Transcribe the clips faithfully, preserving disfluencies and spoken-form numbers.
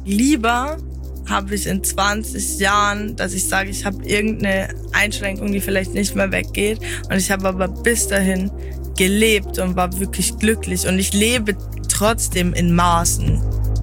Lieber habe ich in zwanzig Jahren, dass ich sage, ich habe irgendeine Einschränkung, die vielleicht nicht mehr weggeht. Und ich habe aber bis dahin gelebt und war wirklich glücklich. Und ich lebe trotzdem in Maßen.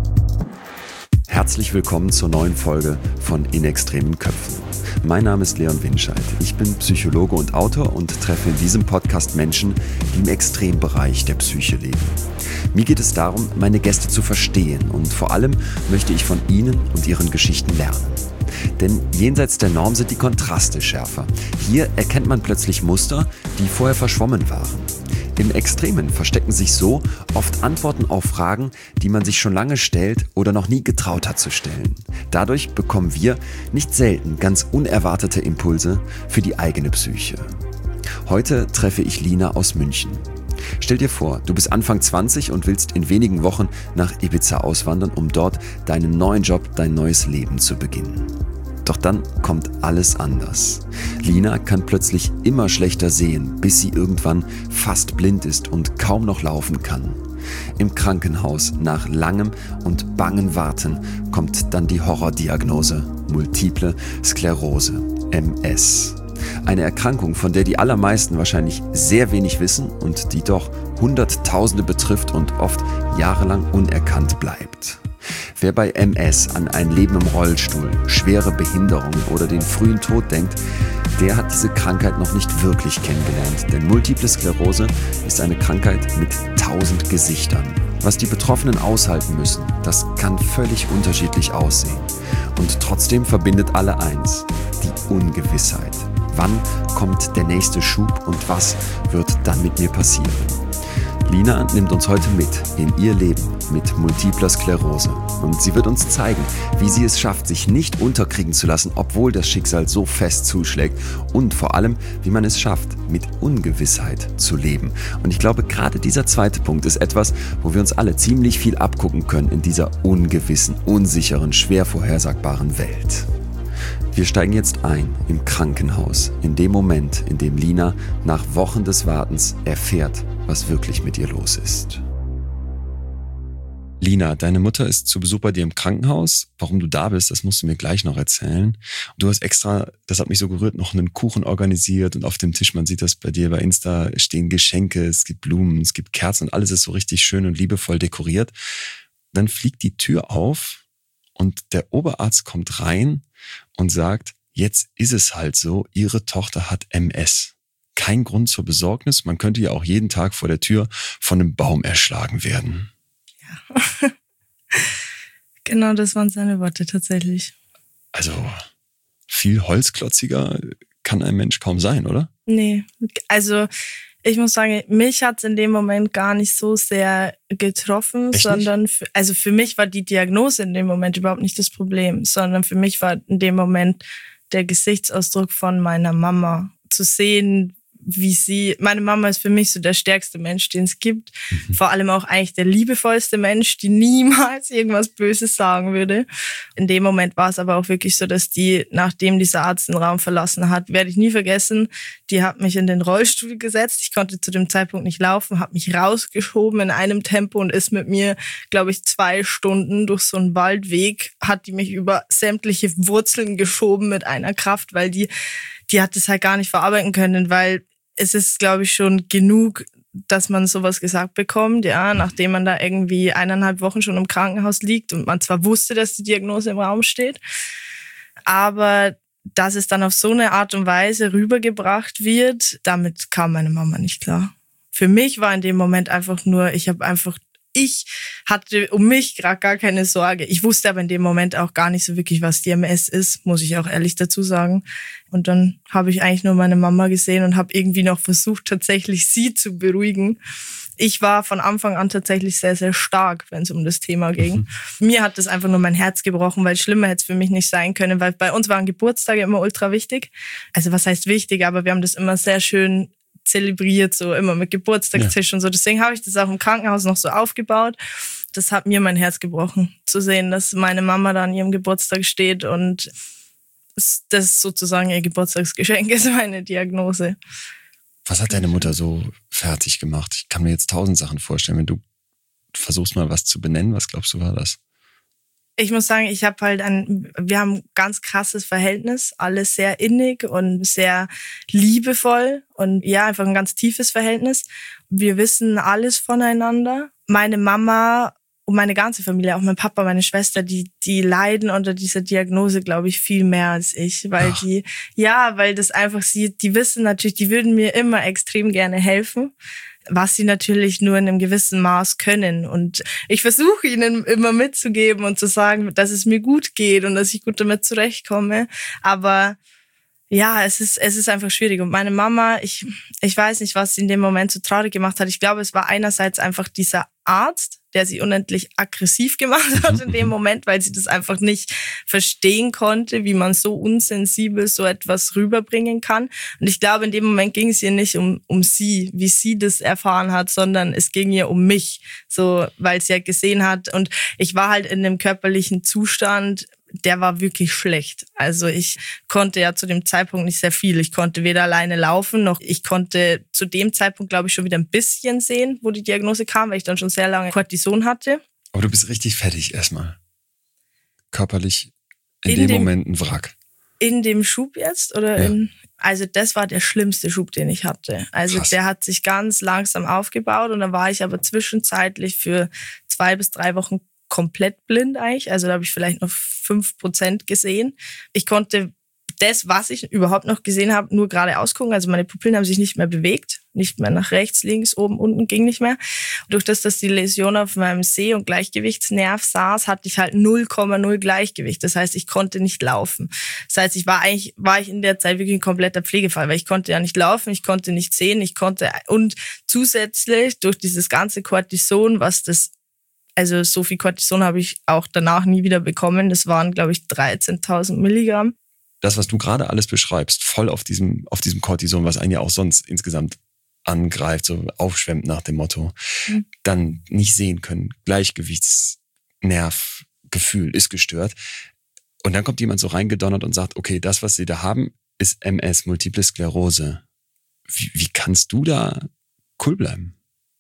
Herzlich willkommen zur neuen Folge von In extremen Köpfen. Mein Name ist Leon Winscheid. Ich bin Psychologe und Autor und treffe in diesem Podcast Menschen, die im Extrembereich der Psyche leben. Mir geht es darum, meine Gäste zu verstehen und vor allem möchte ich von ihnen und ihren Geschichten lernen. Denn jenseits der Norm sind die Kontraste schärfer. Hier erkennt man plötzlich Muster, die vorher verschwommen waren. Im Extremen verstecken sich so oft Antworten auf Fragen, die man sich schon lange stellt oder noch nie getraut hat zu stellen. Dadurch bekommen wir nicht selten ganz unerwartete Impulse für die eigene Psyche. Heute treffe ich Lina aus München. Stell dir vor, du bist Anfang zwanzig und willst in wenigen Wochen nach Ibiza auswandern, um dort deinen neuen Job, dein neues Leben zu beginnen. Doch dann kommt alles anders. Lina kann plötzlich immer schlechter sehen, bis sie irgendwann fast blind ist und kaum noch laufen kann. Im Krankenhaus, nach langem und bangen Warten, kommt dann die Horrordiagnose: Multiple Sklerose, M S. Eine Erkrankung, von der die allermeisten wahrscheinlich sehr wenig wissen und die doch Hunderttausende betrifft und oft jahrelang unerkannt bleibt. Wer bei M S an ein Leben im Rollstuhl, schwere Behinderung oder den frühen Tod denkt, der hat diese Krankheit noch nicht wirklich kennengelernt. Denn Multiple Sklerose ist eine Krankheit mit tausend Gesichtern. Was die Betroffenen aushalten müssen, das kann völlig unterschiedlich aussehen. Und trotzdem verbindet alle eins: die Ungewissheit. Wann kommt der nächste Schub und was wird dann mit mir passieren? Lina nimmt uns heute mit in ihr Leben mit Multipler Sklerose. Und sie wird uns zeigen, wie sie es schafft, sich nicht unterkriegen zu lassen, obwohl das Schicksal so fest zuschlägt. Und vor allem, wie man es schafft, mit Ungewissheit zu leben. Und ich glaube, gerade dieser zweite Punkt ist etwas, wo wir uns alle ziemlich viel abgucken können in dieser ungewissen, unsicheren, schwer vorhersagbaren Welt. Wir steigen jetzt ein im Krankenhaus, in dem Moment, in dem Lina nach Wochen des Wartens erfährt, was wirklich mit ihr los ist. Lina, deine Mutter ist zu Besuch bei dir im Krankenhaus. Warum du da bist, das musst du mir gleich noch erzählen. Du hast extra, das hat mich so gerührt, noch einen Kuchen organisiert und auf dem Tisch, man sieht das bei dir bei Insta, stehen Geschenke, es gibt Blumen, es gibt Kerzen und alles ist so richtig schön und liebevoll dekoriert. Dann fliegt die Tür auf und der Oberarzt kommt rein und sagt: Jetzt ist es halt so, ihre Tochter hat M S. Kein Grund zur Besorgnis, man könnte ja auch jeden Tag vor der Tür von einem Baum erschlagen werden. Ja, genau, das waren seine Worte tatsächlich. Also viel holzklotziger kann ein Mensch kaum sein, oder? Nee, also ich muss sagen, mich hat es in dem Moment gar nicht so sehr getroffen, Echt sondern für, also für mich war die Diagnose in dem Moment überhaupt nicht das Problem, sondern für mich war in dem Moment der Gesichtsausdruck von meiner Mama zu sehen, wie sie, meine Mama ist für mich so der stärkste Mensch, den es gibt. Mhm. Vor allem auch eigentlich der liebevollste Mensch, die niemals irgendwas Böses sagen würde. In dem Moment war es aber auch wirklich so, dass die, nachdem dieser Arzt den Raum verlassen hat, werde ich nie vergessen, die hat mich in den Rollstuhl gesetzt. Ich konnte zu dem Zeitpunkt nicht laufen, hat mich rausgeschoben in einem Tempo und ist mit mir, glaube ich, zwei Stunden durch so einen Waldweg, hat die mich über sämtliche Wurzeln geschoben mit einer Kraft, weil die, die hat das halt gar nicht verarbeiten können, weil es ist, glaube ich, schon genug, dass man sowas gesagt bekommt, ja, nachdem man da irgendwie eineinhalb Wochen schon im Krankenhaus liegt und man zwar wusste, dass die Diagnose im Raum steht, aber dass es dann auf so eine Art und Weise rübergebracht wird, damit kam meine Mama nicht klar. Für mich war in dem Moment einfach nur, ich habe einfach, ich hatte um mich gerade gar keine Sorge. Ich wusste aber in dem Moment auch gar nicht so wirklich, was die M S ist, muss ich auch ehrlich dazu sagen. Und dann habe ich eigentlich nur meine Mama gesehen und habe irgendwie noch versucht, tatsächlich sie zu beruhigen. Ich war von Anfang an tatsächlich sehr, sehr stark, wenn es um das Thema ging. Mhm. Mir hat das einfach nur mein Herz gebrochen, weil schlimmer hätte es für mich nicht sein können, weil bei uns waren Geburtstage immer ultra wichtig. Also was heißt wichtig, aber wir haben das immer sehr schön zelebriert, so immer mit Geburtstagstisch ja. Und so. Deswegen habe ich das auch im Krankenhaus noch so aufgebaut. Das hat mir mein Herz gebrochen, zu sehen, dass meine Mama da an ihrem Geburtstag steht und das sozusagen ihr Geburtstagsgeschenk ist, meine Diagnose. Was hat deine Mutter so fertig gemacht? Ich kann mir jetzt tausend Sachen vorstellen. Wenn du versuchst mal was zu benennen, was glaubst du war das? Ich muss sagen, ich habe halt ein, wir haben ein ganz krasses Verhältnis, alles sehr innig und sehr liebevoll und ja, einfach ein ganz tiefes Verhältnis. Wir wissen alles voneinander. Meine Mama und meine ganze Familie, auch mein Papa, meine Schwester, die die leiden unter dieser Diagnose, glaube ich, viel mehr als ich, weil Ach. die, ja, weil das einfach sie, die wissen natürlich, die würden mir immer extrem gerne helfen, was sie natürlich nur in einem gewissen Maß können. Und ich versuche ihnen immer mitzugeben und zu sagen, dass es mir gut geht und dass ich gut damit zurechtkomme. Aber ja, es ist es ist einfach schwierig. Und meine Mama, ich ich weiß nicht, was sie in dem Moment so traurig gemacht hat. Ich glaube, es war einerseits einfach dieser Arzt, der sie unendlich aggressiv gemacht hat in dem Moment, weil sie das einfach nicht verstehen konnte, wie man so unsensibel so etwas rüberbringen kann. Und ich glaube, in dem Moment ging es ihr nicht um um sie, wie sie das erfahren hat, sondern es ging ihr um mich, so weil sie ja gesehen hat. Und ich war halt in einem körperlichen Zustand, der war wirklich schlecht. Also ich konnte ja zu dem Zeitpunkt nicht sehr viel. Ich konnte weder alleine laufen, noch ich konnte zu dem Zeitpunkt, glaube ich, schon wieder ein bisschen sehen, wo die Diagnose kam, weil ich dann schon sehr lange Cortison hatte. Aber du bist richtig fertig erstmal. Körperlich in, in dem, dem Moment ein Wrack. In dem Schub jetzt? Oder ja. in, also das war der schlimmste Schub, den ich hatte. Also Krass. Der hat sich ganz langsam aufgebaut und dann war ich aber zwischenzeitlich für zwei bis drei Wochen komplett blind eigentlich. Also da habe ich vielleicht noch fünf Prozent gesehen. Ich konnte das, was ich überhaupt noch gesehen habe, nur geradeaus gucken. Also meine Pupillen haben sich nicht mehr bewegt. Nicht mehr nach rechts, links, oben, unten, ging nicht mehr. Durch das, dass die Läsion auf meinem Seh- und Gleichgewichtsnerv saß, hatte ich halt null Komma null Gleichgewicht. Das heißt, ich konnte nicht laufen. Das heißt, ich war eigentlich, war ich in der Zeit wirklich ein kompletter Pflegefall, weil ich konnte ja nicht laufen, ich konnte nicht sehen, ich konnte, und zusätzlich durch dieses ganze Cortison, was das Also so viel Cortison habe ich auch danach nie wieder bekommen. Das waren, glaube ich, dreizehntausend Milligramm. Das, was du gerade alles beschreibst, voll auf diesem, auf diesem Cortison, was einen ja auch sonst insgesamt angreift, so aufschwemmt nach dem Motto, mhm. dann nicht sehen können, Gleichgewichtsnervgefühl ist gestört. Und dann kommt jemand so reingedonnert und sagt, okay, das, was sie da haben, ist M S, Multiple Sklerose. Wie, wie kannst du da cool bleiben?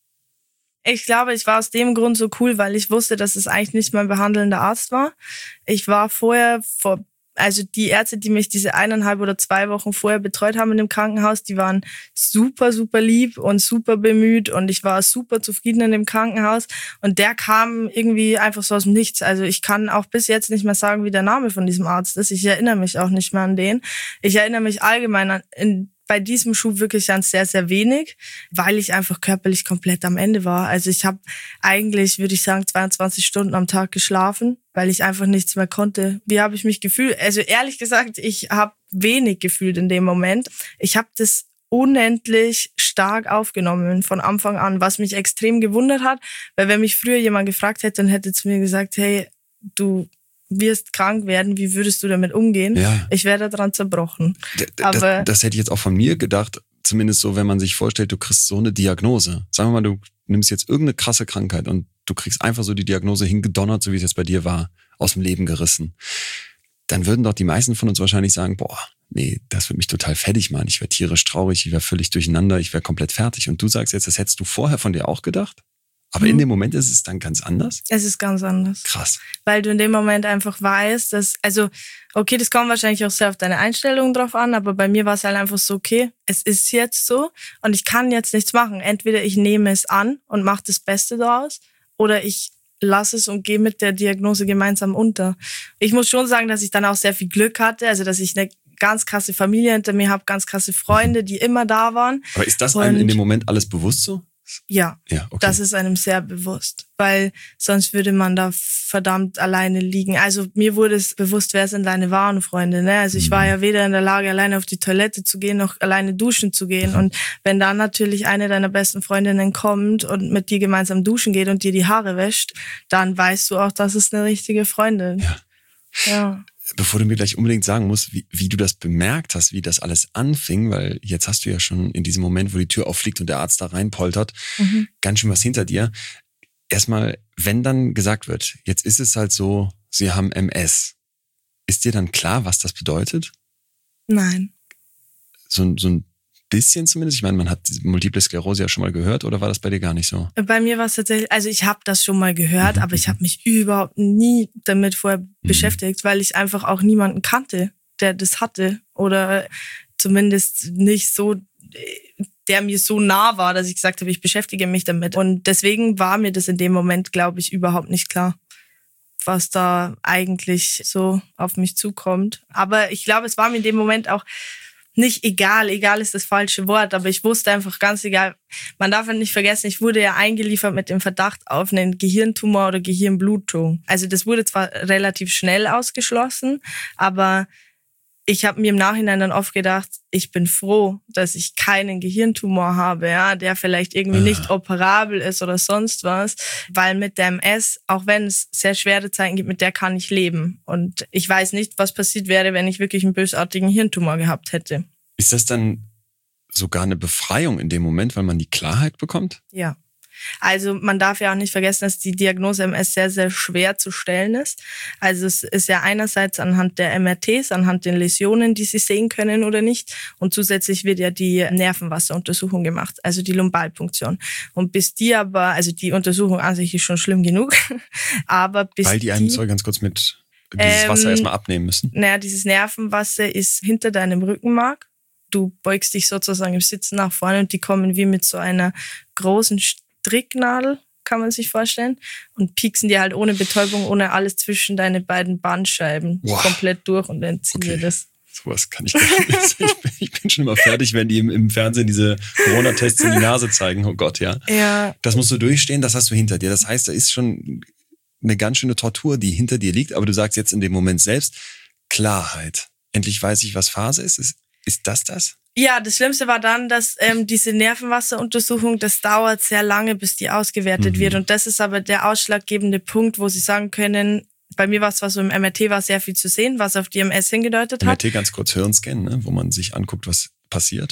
Ich glaube, ich war aus dem Grund so cool, weil ich wusste, dass es eigentlich nicht mein behandelnder Arzt war. Ich war vorher, vor, also die Ärzte, die mich diese eineinhalb oder zwei Wochen vorher betreut haben in dem Krankenhaus, die waren super, super lieb und super bemüht und ich war super zufrieden in dem Krankenhaus und der kam irgendwie einfach so aus dem Nichts. Also ich kann auch bis jetzt nicht mehr sagen, wie der Name von diesem Arzt ist. Ich erinnere mich auch nicht mehr an den. Ich erinnere mich allgemein an in bei diesem Schub wirklich an sehr, sehr wenig, weil ich einfach körperlich komplett am Ende war. Also ich habe eigentlich, würde ich sagen, zweiundzwanzig Stunden am Tag geschlafen, weil ich einfach nichts mehr konnte. Wie habe ich mich gefühlt? Also ehrlich gesagt, ich habe wenig gefühlt in dem Moment. Ich habe das unendlich stark aufgenommen von Anfang an, was mich extrem gewundert hat, weil wenn mich früher jemand gefragt hätte, dann hätte zu mir gesagt, hey, du wirst krank werden, wie würdest du damit umgehen? Ja. Ich wäre daran zerbrochen. D- das, Aber das hätte ich jetzt auch von mir gedacht, zumindest so, wenn man sich vorstellt, du kriegst so eine Diagnose. Sagen wir mal, du nimmst jetzt irgendeine krasse Krankheit und du kriegst einfach so die Diagnose hingedonnert, so wie es jetzt bei dir war, aus dem Leben gerissen. Dann würden doch die meisten von uns wahrscheinlich sagen, boah, nee, das wird mich total fertig machen. Ich wäre tierisch traurig, ich wäre völlig durcheinander, ich wäre komplett fertig. Und du sagst jetzt, das hättest du vorher von dir auch gedacht? Aber in dem Moment ist es dann ganz anders? Es ist ganz anders. Krass. Weil du in dem Moment einfach weißt, dass, also, okay, das kommt wahrscheinlich auch sehr auf deine Einstellung drauf an, aber bei mir war es halt einfach so, okay, es ist jetzt so und ich kann jetzt nichts machen. Entweder ich nehme es an und mache das Beste daraus oder ich lasse es und gehe mit der Diagnose gemeinsam unter. Ich muss schon sagen, dass ich dann auch sehr viel Glück hatte, also dass ich eine ganz krasse Familie hinter mir habe, ganz krasse Freunde, die immer da waren. Aber ist das einem in dem Moment alles bewusst so? Ja, ja okay. Das ist einem sehr bewusst, weil sonst würde man da verdammt alleine liegen. Also mir wurde es bewusst, wer sind deine wahren Freunde, ne? Also ich mhm. war ja weder in der Lage, alleine auf die Toilette zu gehen, noch alleine duschen zu gehen. Mhm. Und wenn dann natürlich eine deiner besten Freundinnen kommt und mit dir gemeinsam duschen geht und dir die Haare wäscht, dann weißt du auch, das ist eine richtige Freundin. Ja. Ja. Bevor du mir gleich unbedingt sagen musst, wie, wie du das bemerkt hast, wie das alles anfing, weil jetzt hast du ja schon in diesem Moment, wo die Tür auffliegt und der Arzt da reinpoltert, mhm. ganz schön was hinter dir. Erstmal, wenn dann gesagt wird, jetzt ist es halt so, sie haben M S, ist dir dann klar, was das bedeutet? Nein. So, so ein bisschen zumindest? Ich meine, man hat diese Multiple Sklerose ja schon mal gehört, oder war das bei dir gar nicht so? Bei mir war es tatsächlich, also ich habe das schon mal gehört, mhm. aber ich habe mich überhaupt nie damit vorher mhm. beschäftigt, weil ich einfach auch niemanden kannte, der das hatte oder zumindest nicht so, der mir so nah war, dass ich gesagt habe, ich beschäftige mich damit. Und deswegen war mir das in dem Moment, glaube ich, überhaupt nicht klar, was da eigentlich so auf mich zukommt. Aber ich glaube, es war mir in dem Moment auch nicht egal. Egal ist das falsche Wort, aber ich wusste einfach ganz egal. Man darf nicht vergessen, ich wurde ja eingeliefert mit dem Verdacht auf einen Gehirntumor oder Gehirnblutung. Also das wurde zwar relativ schnell ausgeschlossen, aber ich habe mir im Nachhinein dann oft gedacht, ich bin froh, dass ich keinen Gehirntumor habe, ja, der vielleicht irgendwie nicht operabel ist oder sonst was, weil mit der M S, auch wenn es sehr schwere Zeiten gibt, mit der kann ich leben. Und ich weiß nicht, was passiert wäre, wenn ich wirklich einen bösartigen Hirntumor gehabt hätte. Ist das dann sogar eine Befreiung in dem Moment, weil man die Klarheit bekommt? Ja. Also man darf ja auch nicht vergessen, dass die Diagnose M S sehr, sehr schwer zu stellen ist. Also es ist ja einerseits anhand der M R Ts, anhand den Läsionen, die sie sehen können oder nicht. Und zusätzlich wird ja die Nervenwasseruntersuchung gemacht, also die Lumbalpunktion. Und bis die aber, also die Untersuchung an sich ist schon schlimm genug, aber bis Weil die einen, sorry, ganz kurz mit dieses ähm, Wasser erstmal abnehmen müssen. Naja, dieses Nervenwasser ist hinter deinem Rückenmark. Du beugst dich sozusagen im Sitzen nach vorne und die kommen wie mit so einer großen Stricknadel, kann man sich vorstellen, und pieksen dir halt ohne Betäubung, ohne alles zwischen deine beiden Bandscheiben wow. komplett durch und entziehen dir okay. das. Sowas kann ich gar nicht. Ich bin, ich bin schon immer fertig, wenn die im, im Fernsehen diese Corona-Tests in die Nase zeigen. Oh Gott, ja. ja. Das musst du durchstehen, das hast du hinter dir. Das heißt, da ist schon eine ganz schöne Tortur, die hinter dir liegt, aber du sagst jetzt in dem Moment selbst, Klarheit. Endlich weiß ich, was Phase ist. Ist, ist das das? Ja, das Schlimmste war dann, dass ähm, diese Nervenwasseruntersuchung, das dauert sehr lange, bis die ausgewertet mhm. wird. Und das ist aber der ausschlaggebende Punkt, wo sie sagen können, bei mir war es zwar so, im M R T war sehr viel zu sehen, was auf die M S hingedeutet hat. M R T ganz kurz Hirnscan, ne? Wo man sich anguckt, was passiert.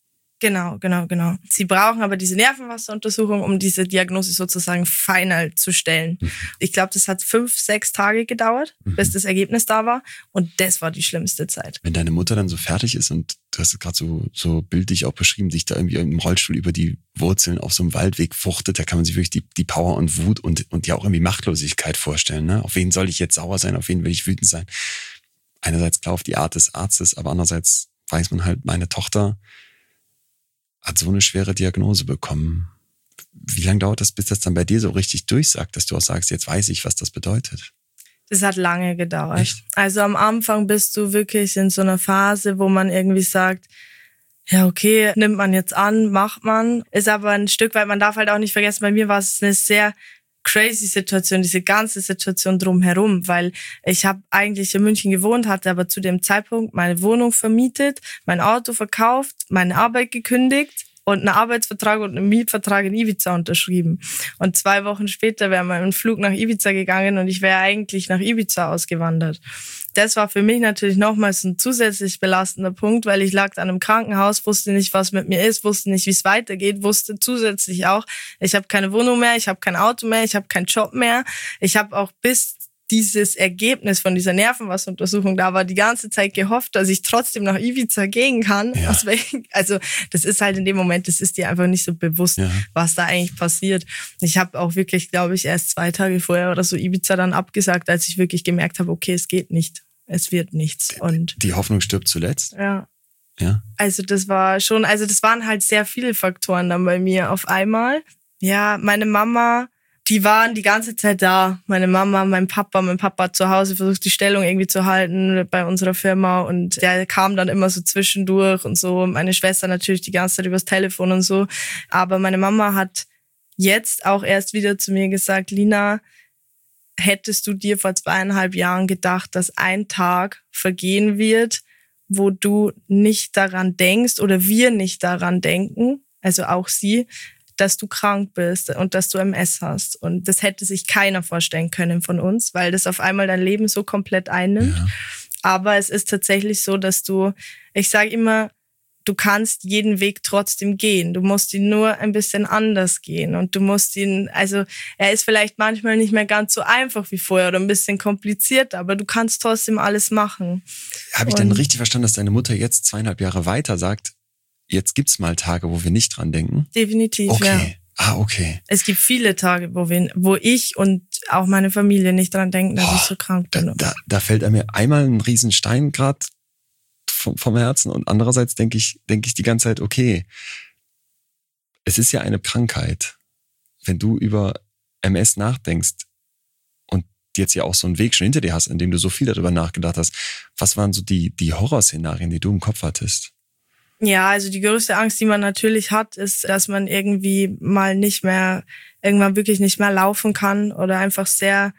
Genau, genau, genau. Sie brauchen aber diese Nervenwasseruntersuchung, um diese Diagnose sozusagen final zu stellen. Mhm. Ich glaube, das hat fünf, sechs Tage gedauert, mhm. bis das Ergebnis da war. Und das war die schlimmste Zeit. Wenn deine Mutter dann so fertig ist und du hast es gerade so, so bildlich auch beschrieben, sich da irgendwie im Rollstuhl über die Wurzeln auf so einem Waldweg fuchtet, da kann man sich wirklich die, die Power und Wut und, und ja auch irgendwie Machtlosigkeit vorstellen. Ne? Auf wen soll ich jetzt sauer sein? Auf wen will ich wütend sein? Einerseits klar auf die Art des Arztes, aber andererseits weiß man halt, meine Tochter hat so eine schwere Diagnose bekommen. Wie lange dauert das, bis das dann bei dir so richtig durchsagt, dass du auch sagst, jetzt weiß ich, was das bedeutet? Das hat lange gedauert. Echt? Also am Anfang bist du wirklich in so einer Phase, wo man irgendwie sagt, ja okay, nimmt man jetzt an, macht man. Ist aber ein Stück weit, man darf halt auch nicht vergessen, bei mir war es eine sehr crazy Situation, diese ganze Situation drumherum, weil ich habe eigentlich in München gewohnt, hatte aber zu dem Zeitpunkt meine Wohnung vermietet, mein Auto verkauft, meine Arbeit gekündigt und einen Arbeitsvertrag und einen Mietvertrag in Ibiza unterschrieben. Und zwei Wochen später wäre mein Flug nach Ibiza gegangen und ich wäre eigentlich nach Ibiza ausgewandert. Das war für mich natürlich nochmals ein zusätzlich belastender Punkt, weil ich lag an einem Krankenhaus, wusste nicht, was mit mir ist, wusste nicht, wie es weitergeht, wusste zusätzlich auch, ich habe keine Wohnung mehr, ich habe kein Auto mehr, ich habe keinen Job mehr. Ich habe auch bis dieses Ergebnis von dieser Nervenwasseruntersuchung da war, die ganze Zeit gehofft, dass ich trotzdem nach Ibiza gehen kann. Ja. Also das ist halt in dem Moment, das ist dir einfach nicht so bewusst, ja. was da eigentlich passiert. Ich habe auch wirklich, glaube ich, erst zwei Tage vorher oder so Ibiza dann abgesagt, als ich wirklich gemerkt habe, okay, es geht nicht. Es wird nichts. Und die Hoffnung stirbt zuletzt? Ja. Ja. Also das war schon, also das waren halt sehr viele Faktoren dann bei mir auf einmal. Ja, meine Mama, die waren die ganze Zeit da. Meine Mama, mein Papa, mein Papa hat zu Hause versucht, die Stellung irgendwie zu halten bei unserer Firma und der kam dann immer so zwischendurch und so. Meine Schwester natürlich die ganze Zeit übers Telefon und so. Aber meine Mama hat jetzt auch erst wieder zu mir gesagt, Lina, hättest du dir vor zweieinhalb Jahren gedacht, dass ein Tag vergehen wird, wo du nicht daran denkst oder wir nicht daran denken, also auch sie, dass du krank bist und dass du M S hast. Und das hätte sich keiner vorstellen können von uns, weil das auf einmal dein Leben so komplett einnimmt. Ja. Aber es ist tatsächlich so, dass du, ich sage immer, du kannst jeden Weg trotzdem gehen. Du musst ihn nur ein bisschen anders gehen. Und du musst ihn, also er ist vielleicht manchmal nicht mehr ganz so einfach wie vorher oder ein bisschen kompliziert, aber du kannst trotzdem alles machen. Habe ich denn richtig verstanden, dass deine Mutter jetzt zweieinhalb Jahre weiter sagt, jetzt gibt's mal Tage, wo wir nicht dran denken? Definitiv, okay. ja. Ah, okay. Es gibt viele Tage, wo wir, wo ich und auch meine Familie nicht dran denken, dass oh, ich so krank bin. Da, da, da fällt mir einmal ein Riesenstein gerade vom, vom Herzen und andererseits denke ich, denke ich die ganze Zeit, okay, es ist ja eine Krankheit. Wenn du über M S nachdenkst und jetzt ja auch so einen Weg schon hinter dir hast, in dem du so viel darüber nachgedacht hast, was waren so die, die Horrorszenarien, die du im Kopf hattest? Ja, also die größte Angst, die man natürlich hat, ist, dass man irgendwie mal nicht mehr, irgendwann wirklich nicht mehr laufen kann oder einfach sehr,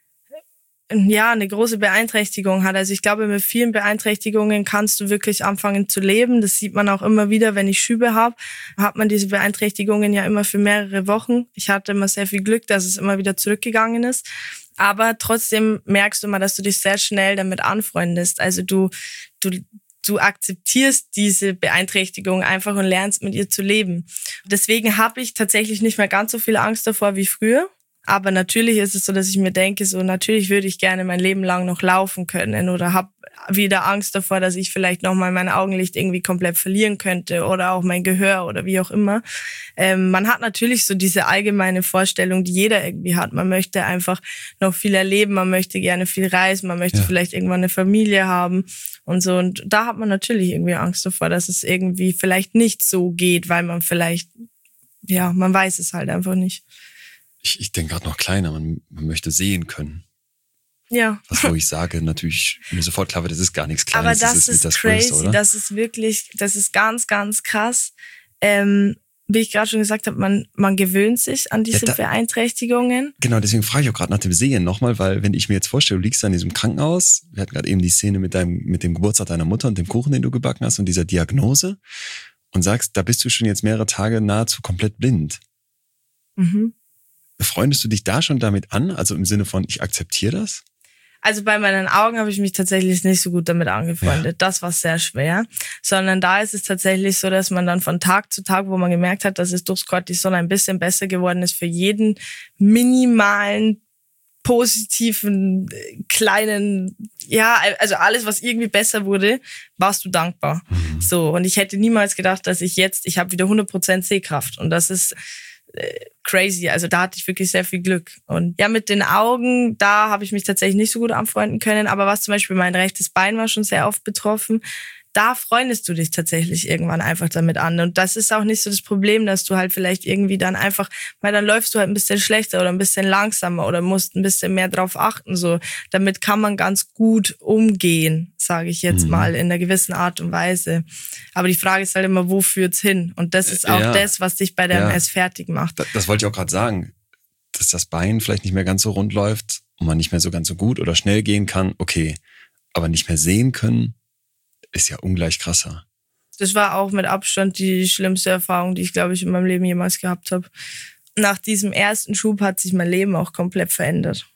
ja, eine große Beeinträchtigung hat. Also ich glaube, mit vielen Beeinträchtigungen kannst du wirklich anfangen zu leben. Das sieht man auch immer wieder, wenn ich Schübe habe, hat man diese Beeinträchtigungen ja immer für mehrere Wochen. Ich hatte immer sehr viel Glück, dass es immer wieder zurückgegangen ist. Aber trotzdem merkst du immer, dass du dich sehr schnell damit anfreundest. Also du, du, Du akzeptierst diese Beeinträchtigung einfach und lernst mit ihr zu leben. Deswegen habe ich tatsächlich nicht mehr ganz so viel Angst davor wie früher. Aber natürlich ist es so, dass ich mir denke, so natürlich würde ich gerne mein Leben lang noch laufen können oder habe wieder Angst davor, dass ich vielleicht nochmal mein Augenlicht irgendwie komplett verlieren könnte oder auch mein Gehör oder wie auch immer. Ähm, man hat natürlich so diese allgemeine Vorstellung, die jeder irgendwie hat. Man möchte einfach noch viel erleben, man möchte gerne viel reisen, man möchte ja. vielleicht irgendwann eine Familie haben und so. Und da hat man natürlich irgendwie Angst davor, dass es irgendwie vielleicht nicht so geht, weil man vielleicht, ja, man weiß es halt einfach nicht. Ich, ich denke gerade noch kleiner, man, man möchte sehen können. Ja. Was, wo ich sage, natürlich, mir sofort klar wird, das ist gar nichts Kleines. Aber das, das ist, ist das crazy, Größte, oder? Das ist wirklich, das ist ganz, ganz krass. Ähm, wie ich gerade schon gesagt habe, man, man gewöhnt sich an diese ja, da, Beeinträchtigungen. Genau, deswegen frage ich auch gerade nach dem Sehen nochmal, weil wenn ich mir jetzt vorstelle, du liegst da in diesem Krankenhaus, wir hatten gerade eben die Szene mit deinem, mit dem Geburtstag deiner Mutter und dem Kuchen, den du gebacken hast und dieser Diagnose und sagst, da bist du schon jetzt mehrere Tage nahezu komplett blind. Mhm. Freundest du dich da schon damit an? Also im Sinne von, ich akzeptiere das? Also bei meinen Augen habe ich mich tatsächlich nicht so gut damit angefreundet. Ja. Das war sehr schwer. Sondern da ist es tatsächlich so, dass man dann von Tag zu Tag, wo man gemerkt hat, dass es durchs Cortison ein bisschen besser geworden ist, für jeden minimalen, positiven, kleinen, ja, also alles, was irgendwie besser wurde, warst du dankbar. Mhm. So, und ich hätte niemals gedacht, dass ich jetzt, ich habe wieder hundert Prozent Sehkraft. Und das ist crazy, also da hatte ich wirklich sehr viel Glück. Und ja, mit den Augen, da habe ich mich tatsächlich nicht so gut anfreunden können, aber was zum Beispiel mein rechtes Bein war schon sehr oft betroffen, da freundest du dich tatsächlich irgendwann einfach damit an. Und das ist auch nicht so das Problem, dass du halt vielleicht irgendwie dann einfach, weil dann läufst du halt ein bisschen schlechter oder ein bisschen langsamer oder musst ein bisschen mehr drauf achten. So, damit kann man ganz gut umgehen, sage ich jetzt mhm. mal, in einer gewissen Art und Weise. Aber die Frage ist halt immer, wo führt's hin? Und das ist auch ja. das, was dich bei der ja. M S fertig macht. Das, das wollte ich auch gerade sagen, dass das Bein vielleicht nicht mehr ganz so rund läuft und man nicht mehr so ganz so gut oder schnell gehen kann, okay. Aber nicht mehr sehen können, ist ja ungleich krasser. Das war auch mit Abstand die schlimmste Erfahrung, die ich, glaube ich, in meinem Leben jemals gehabt habe. Nach diesem ersten Schub hat sich mein Leben auch komplett verändert.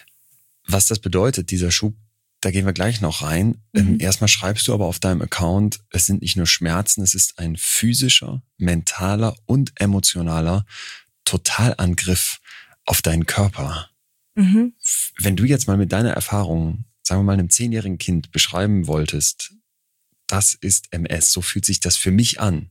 Was das bedeutet, dieser Schub, da gehen wir gleich noch rein. Mhm. Ähm, erstmal schreibst du aber auf deinem Account, es sind nicht nur Schmerzen, es ist ein physischer, mentaler und emotionaler Totalangriff auf deinen Körper. Mhm. Wenn du jetzt mal mit deiner Erfahrung, sagen wir mal einem zehnjährigen Kind beschreiben wolltest, das ist M S, so fühlt sich das für mich an.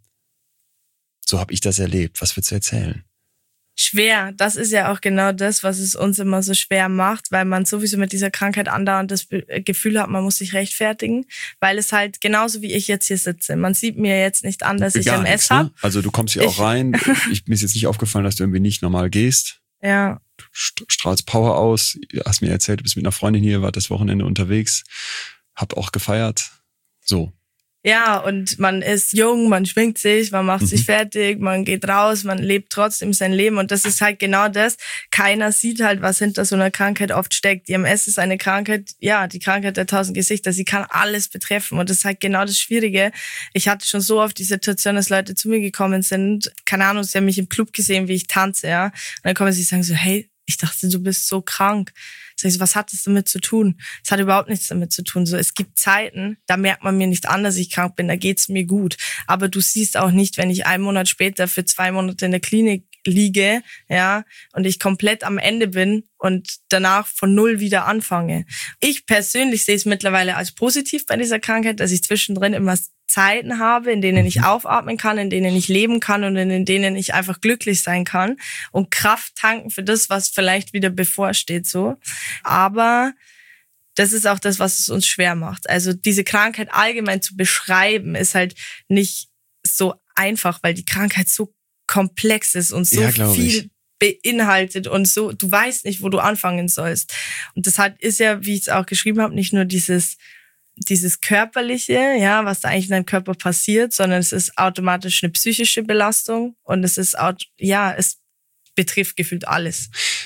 So habe ich das erlebt. Was würdest du erzählen? Schwer. Das ist ja auch genau das, was es uns immer so schwer macht, weil man sowieso mit dieser Krankheit andauernd das Gefühl hat, man muss sich rechtfertigen, weil es halt genauso wie ich jetzt hier sitze. Man sieht mir jetzt nicht an, dass ich M S habe. Ne? Also du kommst hier ich, auch rein. Ich, mir ist jetzt nicht aufgefallen, dass du irgendwie nicht normal gehst. Ja. Du strahlst Power aus. Du hast mir erzählt, du bist mit einer Freundin hier, wart das Wochenende unterwegs. Hab auch gefeiert. So. Ja, und man ist jung, man schwingt sich, man macht mhm. sich fertig, man geht raus, man lebt trotzdem sein Leben. Und das ist halt genau das. Keiner sieht halt, was hinter so einer Krankheit oft steckt. Die M S ist eine Krankheit, ja, die Krankheit der tausend Gesichter. Sie kann alles betreffen. Und das ist halt genau das Schwierige. Ich hatte schon so oft die Situation, dass Leute zu mir gekommen sind. Keine Ahnung, sie haben mich im Club gesehen, wie ich tanze, ja. Und dann kommen sie und sagen so, hey, ich dachte, du bist so krank. Sag ich so, was hat das damit zu tun? Es hat überhaupt nichts damit zu tun. So, es gibt Zeiten, da merkt man mir nicht an, dass ich krank bin, da geht's mir gut. Aber du siehst auch nicht, wenn ich einen Monat später für zwei Monate in der Klinik liege, ja, und ich komplett am Ende bin und danach von null wieder anfange. Ich persönlich sehe es mittlerweile als positiv bei dieser Krankheit, dass ich zwischendrin immer Zeiten habe, in denen ich aufatmen kann, in denen ich leben kann und in denen ich einfach glücklich sein kann und Kraft tanken für das, was vielleicht wieder bevorsteht, so. Aber das ist auch das, was es uns schwer macht. Also diese Krankheit allgemein zu beschreiben, ist halt nicht so einfach, weil die Krankheit so komplex ist und so ja, viel ich. beinhaltet und so, du weißt nicht, wo du anfangen sollst. Und das hat, ist ja, wie ich es auch geschrieben habe, nicht nur dieses dieses Körperliche, ja, was da eigentlich in deinem Körper passiert, sondern es ist automatisch eine psychische Belastung und es ist, ja, es betrifft gefühlt alles.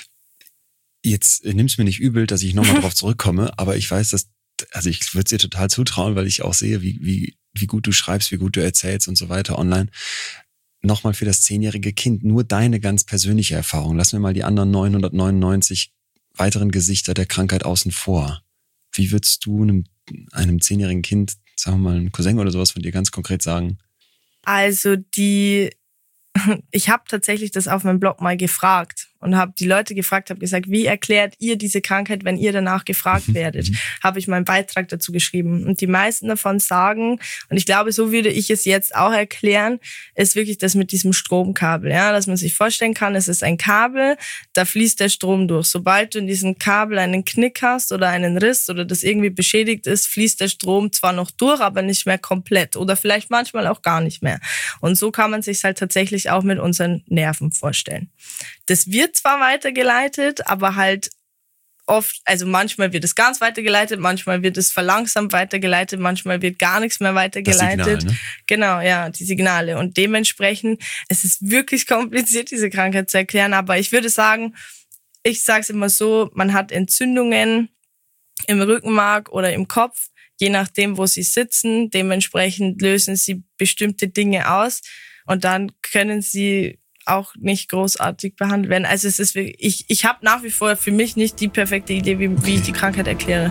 Jetzt nimm's mir nicht übel, dass ich nochmal drauf zurückkomme, aber ich weiß, dass, also ich würde es dir total zutrauen, weil ich auch sehe, wie, wie, wie gut du schreibst, wie gut du erzählst und so weiter online. Nochmal für das zehnjährige Kind, nur deine ganz persönliche Erfahrung. Lassen wir mal die anderen neunhundertneunundneunzig weiteren Gesichter der Krankheit außen vor. Wie würdest du einem einem zehnjährigen Kind, sagen wir mal, ein Cousin oder sowas von dir ganz konkret sagen? Also die, ich habe tatsächlich das auf meinem Blog mal gefragt und habe die Leute gefragt, habe gesagt, wie erklärt ihr diese Krankheit, wenn ihr danach gefragt werdet? Habe ich meinen Beitrag dazu geschrieben. Und die meisten davon sagen, und ich glaube, so würde ich es jetzt auch erklären, ist wirklich das mit diesem Stromkabel. Ja, dass man sich vorstellen kann, es ist ein Kabel, da fließt der Strom durch. Sobald du in diesem Kabel einen Knick hast oder einen Riss oder das irgendwie beschädigt ist, fließt der Strom zwar noch durch, aber nicht mehr komplett oder vielleicht manchmal auch gar nicht mehr. Und so kann man sich halt tatsächlich auch mit unseren Nerven vorstellen. Das wird zwar weitergeleitet, aber halt oft, also manchmal wird es ganz weitergeleitet, manchmal wird es verlangsamt weitergeleitet, manchmal wird gar nichts mehr weitergeleitet. Das Signal, ne? Genau, ja, die Signale. Und dementsprechend, es ist wirklich kompliziert, diese Krankheit zu erklären, aber ich würde sagen, ich sage es immer so, man hat Entzündungen im Rückenmark oder im Kopf, je nachdem, wo sie sitzen. Dementsprechend lösen sie bestimmte Dinge aus und dann können sie auch nicht großartig behandelt werden. Also es ist wirklich, ich, ich habe nach wie vor für mich nicht die perfekte Idee, wie, wie ich die Krankheit erkläre.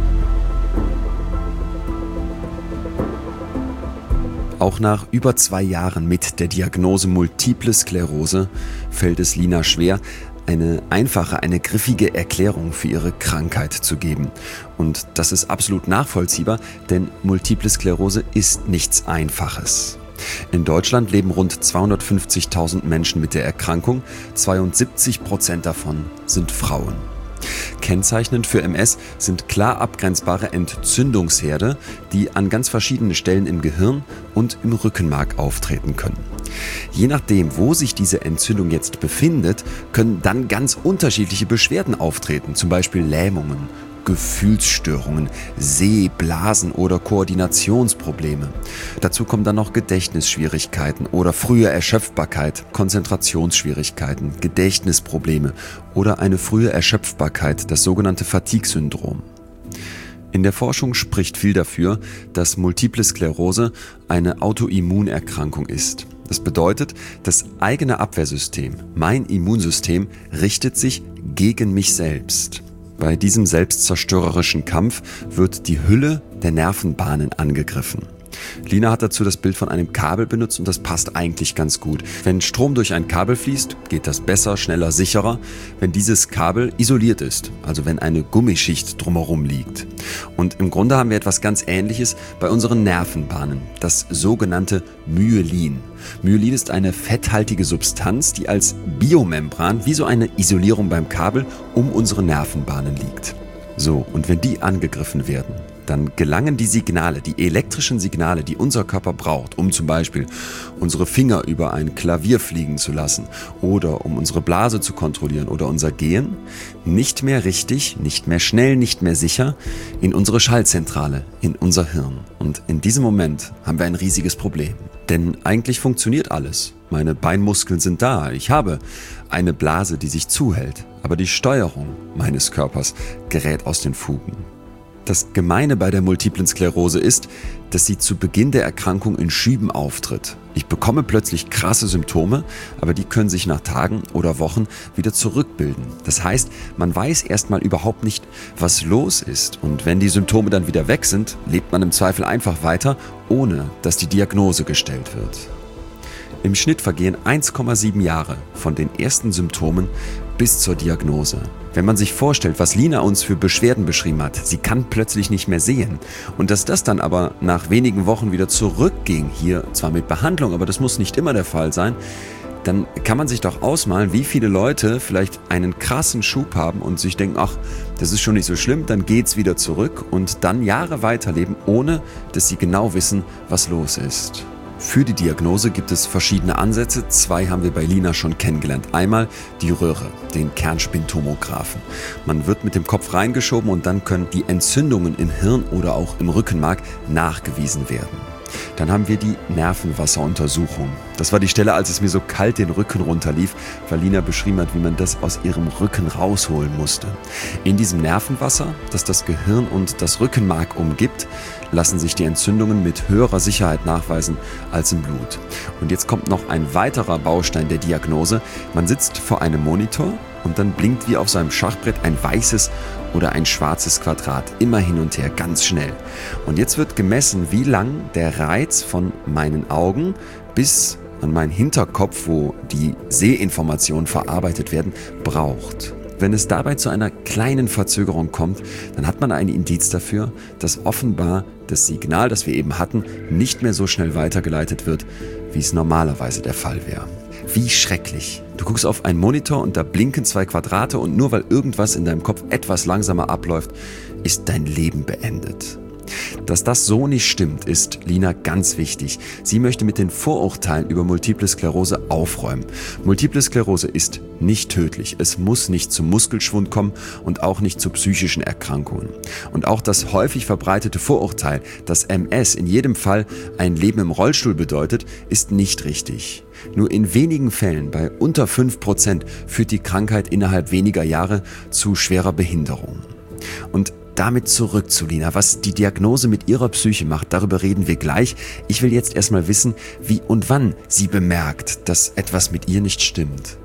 Auch nach über zwei Jahren mit der Diagnose Multiple Sklerose fällt es Lina schwer, eine einfache, eine griffige Erklärung für ihre Krankheit zu geben. Und das ist absolut nachvollziehbar, denn Multiple Sklerose ist nichts Einfaches. In Deutschland leben rund zweihundertfünfzigtausend Menschen mit der Erkrankung, zweiundsiebzig Prozent davon sind Frauen. Kennzeichnend für M S sind klar abgrenzbare Entzündungsherde, die an ganz verschiedenen Stellen im Gehirn und im Rückenmark auftreten können. Je nachdem, wo sich diese Entzündung jetzt befindet, können dann ganz unterschiedliche Beschwerden auftreten, zum Beispiel Lähmungen, Gefühlsstörungen, Seh-, Blasen- oder Koordinationsprobleme. Dazu kommen dann noch Gedächtnisschwierigkeiten oder frühe Erschöpfbarkeit, Konzentrationsschwierigkeiten, Gedächtnisprobleme oder eine frühe Erschöpfbarkeit, das sogenannte Fatigue-Syndrom. In der Forschung spricht viel dafür, dass Multiple Sklerose eine Autoimmunerkrankung ist. Das bedeutet, das eigene Abwehrsystem, mein Immunsystem, richtet sich gegen mich selbst. Bei diesem selbstzerstörerischen Kampf wird die Hülle der Nervenbahnen angegriffen. Lina hat dazu das Bild von einem Kabel benutzt und das passt eigentlich ganz gut. Wenn Strom durch ein Kabel fließt, geht das besser, schneller, sicherer, wenn dieses Kabel isoliert ist, also wenn eine Gummischicht drumherum liegt. Und im Grunde haben wir etwas ganz Ähnliches bei unseren Nervenbahnen, das sogenannte Myelin. Myelin ist eine fetthaltige Substanz, die als Biomembran wie so eine Isolierung beim Kabel um unsere Nervenbahnen liegt. So, und wenn die angegriffen werden, dann gelangen die Signale, die elektrischen Signale, die unser Körper braucht, um zum Beispiel unsere Finger über ein Klavier fliegen zu lassen oder um unsere Blase zu kontrollieren oder unser Gehen, nicht mehr richtig, nicht mehr schnell, nicht mehr sicher in unsere Schaltzentrale, in unser Hirn. Und in diesem Moment haben wir ein riesiges Problem. Denn eigentlich funktioniert alles. Meine Beinmuskeln sind da, ich habe eine Blase, die sich zuhält, aber die Steuerung meines Körpers gerät aus den Fugen. Das Gemeine bei der Multiplen Sklerose ist, dass sie zu Beginn der Erkrankung in Schüben auftritt. Ich bekomme plötzlich krasse Symptome, aber die können sich nach Tagen oder Wochen wieder zurückbilden. Das heißt, man weiß erstmal überhaupt nicht, was los ist. Und wenn die Symptome dann wieder weg sind, lebt man im Zweifel einfach weiter, ohne dass die Diagnose gestellt wird. Im Schnitt vergehen eins Komma sieben Jahre von den ersten Symptomen bis zur Diagnose. Wenn man sich vorstellt, was Lina uns für Beschwerden beschrieben hat, sie kann plötzlich nicht mehr sehen. Und dass das dann aber nach wenigen Wochen wieder zurückging, hier zwar mit Behandlung, aber das muss nicht immer der Fall sein, dann kann man sich doch ausmalen, wie viele Leute vielleicht einen krassen Schub haben und sich denken, ach, das ist schon nicht so schlimm, dann geht's wieder zurück und dann Jahre weiterleben, ohne dass sie genau wissen, was los ist. Für die Diagnose gibt es verschiedene Ansätze. Zwei haben wir bei Lina schon kennengelernt. Einmal die Röhre, den Kernspintomographen. Man wird mit dem Kopf reingeschoben und dann können die Entzündungen im Hirn oder auch im Rückenmark nachgewiesen werden. Dann haben wir die Nervenwasseruntersuchung. Das war die Stelle, als es mir so kalt den Rücken runterlief, weil Lina beschrieben hat, wie man das aus ihrem Rücken rausholen musste. In diesem Nervenwasser, das das Gehirn und das Rückenmark umgibt, lassen sich die Entzündungen mit höherer Sicherheit nachweisen als im Blut. Und jetzt kommt noch ein weiterer Baustein der Diagnose. Man sitzt vor einem Monitor und dann blinkt wie auf so einem Schachbrett ein weißes oder ein schwarzes Quadrat, immer hin und her, ganz schnell. Und jetzt wird gemessen, wie lang der Reiz von meinen Augen bis an meinen Hinterkopf, wo die Sehinformationen verarbeitet werden, braucht. Wenn es dabei zu einer kleinen Verzögerung kommt, dann hat man ein Indiz dafür, dass offenbar das Signal, das wir eben hatten, nicht mehr so schnell weitergeleitet wird, wie es normalerweise der Fall wäre. Wie schrecklich. Du guckst auf einen Monitor und da blinken zwei Quadrate und nur weil irgendwas in deinem Kopf etwas langsamer abläuft, ist dein Leben beendet. Dass das so nicht stimmt, ist Lina ganz wichtig. Sie möchte mit den Vorurteilen über Multiple Sklerose aufräumen. Multiple Sklerose ist nicht tödlich. Es muss nicht zum Muskelschwund kommen und auch nicht zu psychischen Erkrankungen. Und auch das häufig verbreitete Vorurteil, dass M S in jedem Fall ein Leben im Rollstuhl bedeutet, ist nicht richtig. Nur in wenigen Fällen, bei unter fünf Prozent, führt die Krankheit innerhalb weniger Jahre zu schwerer Behinderung. Und damit zurück zu Lina, was die Diagnose mit ihrer Psyche macht, darüber reden wir gleich. Ich will jetzt erstmal wissen, wie und wann sie bemerkt, dass etwas mit ihr nicht stimmt.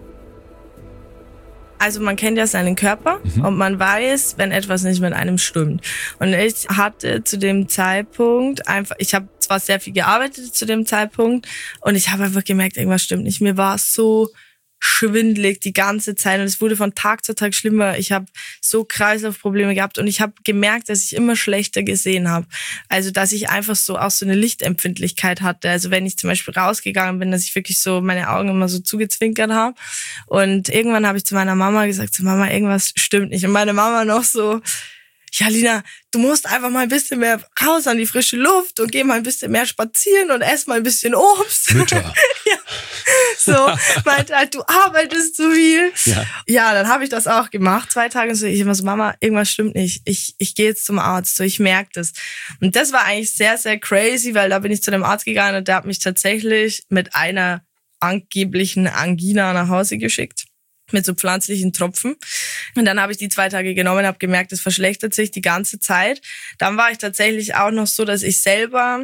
Also man kennt ja seinen Körper mhm. und man weiß, wenn etwas nicht mit einem stimmt. Und ich hatte zu dem Zeitpunkt einfach, ich habe zwar sehr viel gearbeitet zu dem Zeitpunkt und ich habe einfach gemerkt, irgendwas stimmt nicht. Mir war so schwindelig die ganze Zeit und es wurde von Tag zu Tag schlimmer. Ich habe so Kreislaufprobleme gehabt und ich habe gemerkt, dass ich immer schlechter gesehen habe. Also dass ich einfach so auch so eine Lichtempfindlichkeit hatte. Also wenn ich zum Beispiel rausgegangen bin, dass ich wirklich so meine Augen immer so zugezwinkert habe. Und irgendwann habe ich zu meiner Mama gesagt, so Mama, irgendwas stimmt nicht. Und meine Mama noch so, ja Lina, du musst einfach mal ein bisschen mehr raus an die frische Luft und geh mal ein bisschen mehr spazieren und ess mal ein bisschen Obst. Mütter. Ja. So, meinte halt, du arbeitest zu viel. Ja, ja dann habe ich das auch gemacht. Zwei Tage und so, ich immer so, Mama, irgendwas stimmt nicht. Ich ich gehe jetzt zum Arzt, so ich merke das. Und das war eigentlich sehr, sehr crazy, weil da bin ich zu dem Arzt gegangen und der hat mich tatsächlich mit einer angeblichen Angina nach Hause geschickt. Mit so pflanzlichen Tropfen. Und dann habe ich die zwei Tage genommen, habe gemerkt, es verschlechtert sich die ganze Zeit. Dann war ich tatsächlich auch noch so, dass ich selber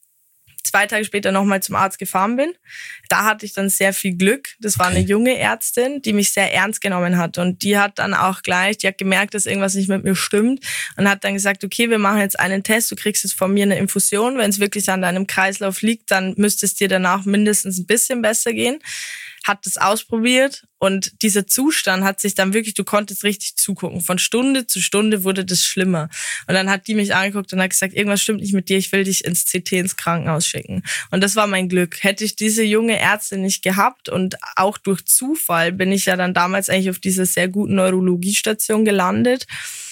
zwei Tage später nochmal zum Arzt gefahren bin. Da hatte ich dann sehr viel Glück. Das war eine junge Ärztin, die mich sehr ernst genommen hat. Und die hat dann auch gleich, die hat gemerkt, dass irgendwas nicht mit mir stimmt. Und hat dann gesagt, okay, wir machen jetzt einen Test. Du kriegst jetzt von mir eine Infusion. Wenn es wirklich an deinem Kreislauf liegt, dann müsste es dir danach mindestens ein bisschen besser gehen. Hat das ausprobiert und dieser Zustand hat sich dann wirklich, du konntest richtig zugucken. Von Stunde zu Stunde wurde das schlimmer. Und dann hat die mich angeguckt und hat gesagt, irgendwas stimmt nicht mit dir, ich will dich ins C T, ins Krankenhaus schicken. Und das war mein Glück. Hätte ich diese junge Ärztin nicht gehabt und auch durch Zufall bin ich ja dann damals eigentlich auf dieser sehr guten Neurologiestation gelandet.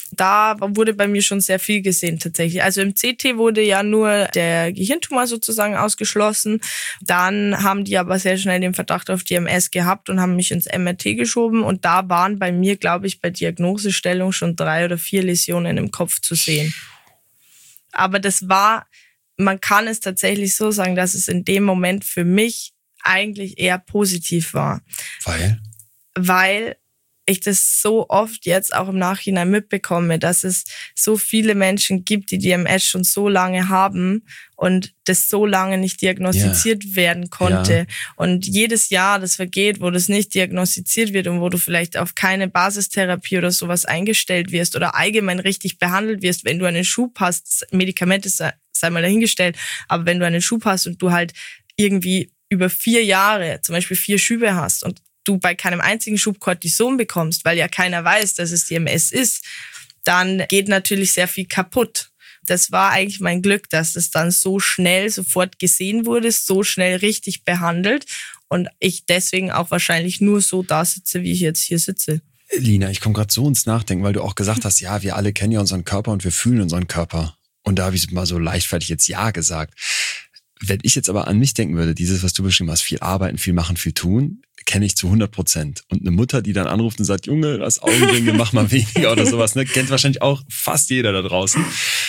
Da wurde bei mir schon sehr viel gesehen tatsächlich. Also im C T wurde ja nur der Gehirntumor sozusagen ausgeschlossen. Dann haben die aber sehr schnell den Verdacht auf die M S gehabt und haben mich ins M R T geschoben. Und da waren bei mir, glaube ich, bei Diagnosestellung schon drei oder vier Läsionen im Kopf zu sehen. Aber das war, man kann es tatsächlich so sagen, dass es in dem Moment für mich eigentlich eher positiv war. Weil? Weil ich das so oft jetzt auch im Nachhinein mitbekomme, dass es so viele Menschen gibt, die die M S schon so lange haben und das so lange nicht diagnostiziert yeah. werden konnte. Ja. Und jedes Jahr, das vergeht, wo das nicht diagnostiziert wird und wo du vielleicht auf keine Basistherapie oder sowas eingestellt wirst oder allgemein richtig behandelt wirst, wenn du einen Schub hast, Medikamente sei mal dahingestellt, aber wenn du einen Schub hast und du halt irgendwie über vier Jahre zum Beispiel vier Schübe hast und du bei keinem einzigen Schub Cortison bekommst, weil ja keiner weiß, dass es die M S ist, dann geht natürlich sehr viel kaputt. Das war eigentlich mein Glück, dass das dann so schnell sofort gesehen wurde, so schnell richtig behandelt und ich deswegen auch wahrscheinlich nur so da sitze, wie ich jetzt hier sitze. Lina, ich komme gerade so ins Nachdenken, weil du auch gesagt hast, ja, wir alle kennen ja unseren Körper und wir fühlen unseren Körper. Und da habe ich mal so leichtfertig jetzt Ja gesagt. Wenn ich jetzt aber an mich denken würde, dieses, was du beschrieben hast, viel arbeiten, viel machen, viel tun, kenne ich zu hundert Prozent. Und eine Mutter, die dann anruft und sagt, Junge, lass Augenringe, mach mal weniger oder sowas, ne, kennt wahrscheinlich auch fast jeder da draußen.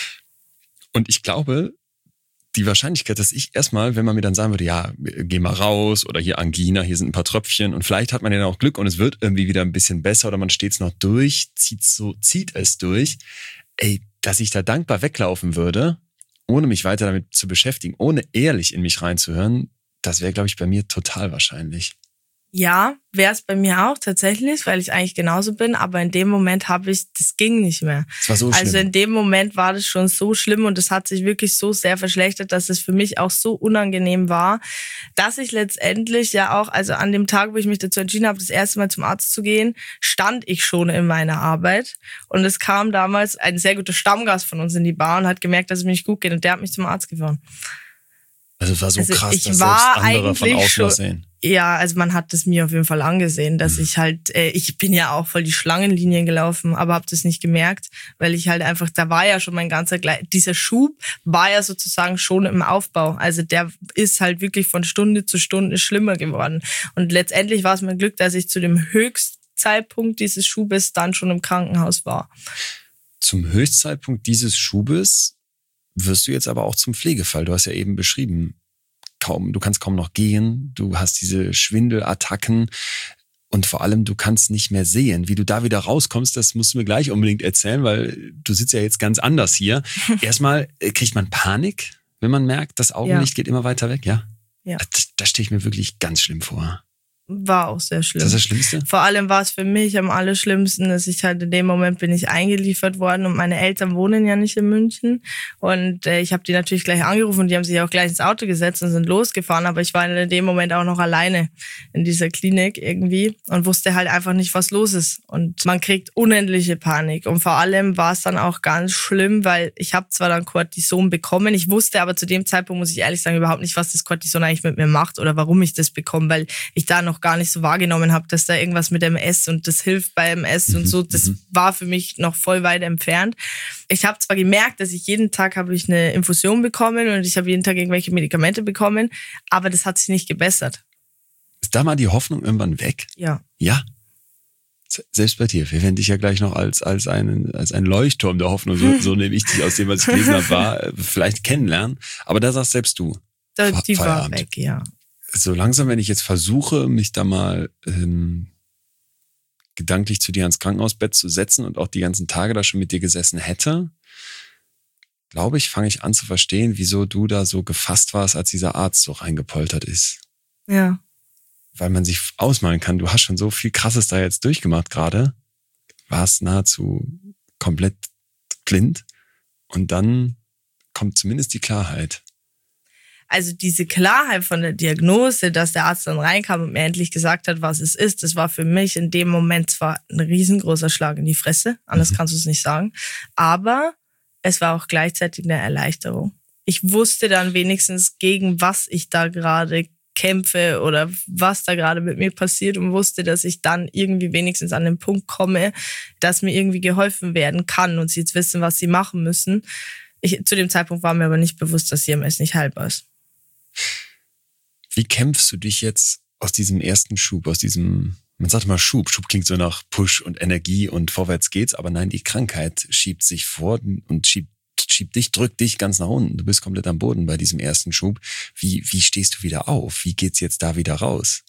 Und ich glaube, die Wahrscheinlichkeit, dass ich erstmal, wenn man mir dann sagen würde, ja, geh mal raus oder hier Angina, hier sind ein paar Tröpfchen und vielleicht hat man ja dann auch Glück und es wird irgendwie wieder ein bisschen besser oder man steht es noch durch, zieht so, zieht es durch. Ey, dass ich da dankbar weglaufen würde, ohne mich weiter damit zu beschäftigen, ohne ehrlich in mich reinzuhören, das wäre, glaube ich, bei mir total wahrscheinlich. Ja, wäre es bei mir auch tatsächlich, weil ich eigentlich genauso bin, aber in dem Moment habe ich, das ging nicht mehr. Das war so schlimm. Also in dem Moment war das schon so schlimm und es hat sich wirklich so sehr verschlechtert, dass es für mich auch so unangenehm war, dass ich letztendlich ja auch, also an dem Tag, wo ich mich dazu entschieden habe, das erste Mal zum Arzt zu gehen, stand ich schon in meiner Arbeit und es kam damals ein sehr guter Stammgast von uns in die Bar und hat gemerkt, dass es mir nicht gut geht und der hat mich zum Arzt gefahren. Also es war so also krass, ich dass war selbst andere von außen schon, das sehen. Ja, also man hat es mir auf jeden Fall angesehen, dass mhm. ich halt, äh, ich bin ja auch voll die Schlangenlinien gelaufen, aber habe das nicht gemerkt, weil ich halt einfach, da war ja schon mein ganzer, dieser Schub war ja sozusagen schon im Aufbau. Also der ist halt wirklich von Stunde zu Stunde schlimmer geworden. Und letztendlich war es mein Glück, dass ich zu dem Höchstzeitpunkt dieses Schubes dann schon im Krankenhaus war. Zum Höchstzeitpunkt dieses Schubes wirst du jetzt aber auch zum Pflegefall. Du hast ja eben beschrieben, kaum, du kannst kaum noch gehen, du hast diese Schwindelattacken und vor allem, du kannst nicht mehr sehen. Wie du da wieder rauskommst, das musst du mir gleich unbedingt erzählen, weil du sitzt ja jetzt ganz anders hier. Erstmal kriegt man Panik, wenn man merkt, das Augenlicht ja. geht immer weiter weg, ja? Ja. Das, das stelle ich mir wirklich ganz schlimm vor. War auch sehr schlimm. Das ist das Schlimmste? Vor allem war es für mich am allerschlimmsten, dass ich halt in dem Moment bin ich eingeliefert worden und meine Eltern wohnen ja nicht in München und äh, ich habe die natürlich gleich angerufen und die haben sich auch gleich ins Auto gesetzt und sind losgefahren, aber ich war in dem Moment auch noch alleine in dieser Klinik irgendwie und wusste halt einfach nicht, was los ist und man kriegt unendliche Panik und vor allem war es dann auch ganz schlimm, weil ich habe zwar dann Cortison bekommen, ich wusste aber zu dem Zeitpunkt, muss ich ehrlich sagen, überhaupt nicht, was das Cortison eigentlich mit mir macht oder warum ich das bekomme, weil ich da noch gar nicht so wahrgenommen habe, dass da irgendwas mit M S und das hilft bei M S und so. Das war für mich noch voll weit entfernt. Ich habe zwar gemerkt, dass ich jeden Tag habe ich eine Infusion bekommen und ich habe jeden Tag irgendwelche Medikamente bekommen, aber das hat sich nicht gebessert. Ist da mal die Hoffnung irgendwann weg? Ja. Ja? Selbst bei dir. Wir werden dich ja gleich noch als, als, einen, als ein Leuchtturm der Hoffnung, so, so nehme ich dich aus dem, was ich gelesen habe, war, vielleicht kennenlernen. Aber da sagst selbst du. Da, die war weg, ja. So langsam, wenn ich jetzt versuche, mich da mal ähm, gedanklich zu dir ans Krankenhausbett zu setzen und auch die ganzen Tage da schon mit dir gesessen hätte, glaube ich, fange ich an zu verstehen, wieso du da so gefasst warst, als dieser Arzt so reingepoltert ist. Ja. Weil man sich ausmalen kann, du hast schon so viel Krasses da jetzt durchgemacht gerade, warst nahezu komplett blind und dann kommt zumindest die Klarheit. Also diese Klarheit von der Diagnose, dass der Arzt dann reinkam und mir endlich gesagt hat, was es ist, das war für mich in dem Moment zwar ein riesengroßer Schlag in die Fresse, anders mhm. kannst du es nicht sagen, aber es war auch gleichzeitig eine Erleichterung. Ich wusste dann wenigstens, gegen was ich da gerade kämpfe oder was da gerade mit mir passiert und wusste, dass ich dann irgendwie wenigstens an den Punkt komme, dass mir irgendwie geholfen werden kann und sie jetzt wissen, was sie machen müssen. Ich, zu dem Zeitpunkt war mir aber nicht bewusst, dass C M S nicht heilbar ist. Wie kämpfst du dich jetzt aus diesem ersten Schub, aus diesem, man sagt mal Schub, Schub klingt so nach Push und Energie und vorwärts geht's, aber nein, die Krankheit schiebt sich vor und schiebt, schiebt dich, drückt dich ganz nach unten. Du bist komplett am Boden bei diesem ersten Schub. Wie, wie stehst du wieder auf? Wie geht's jetzt da wieder raus?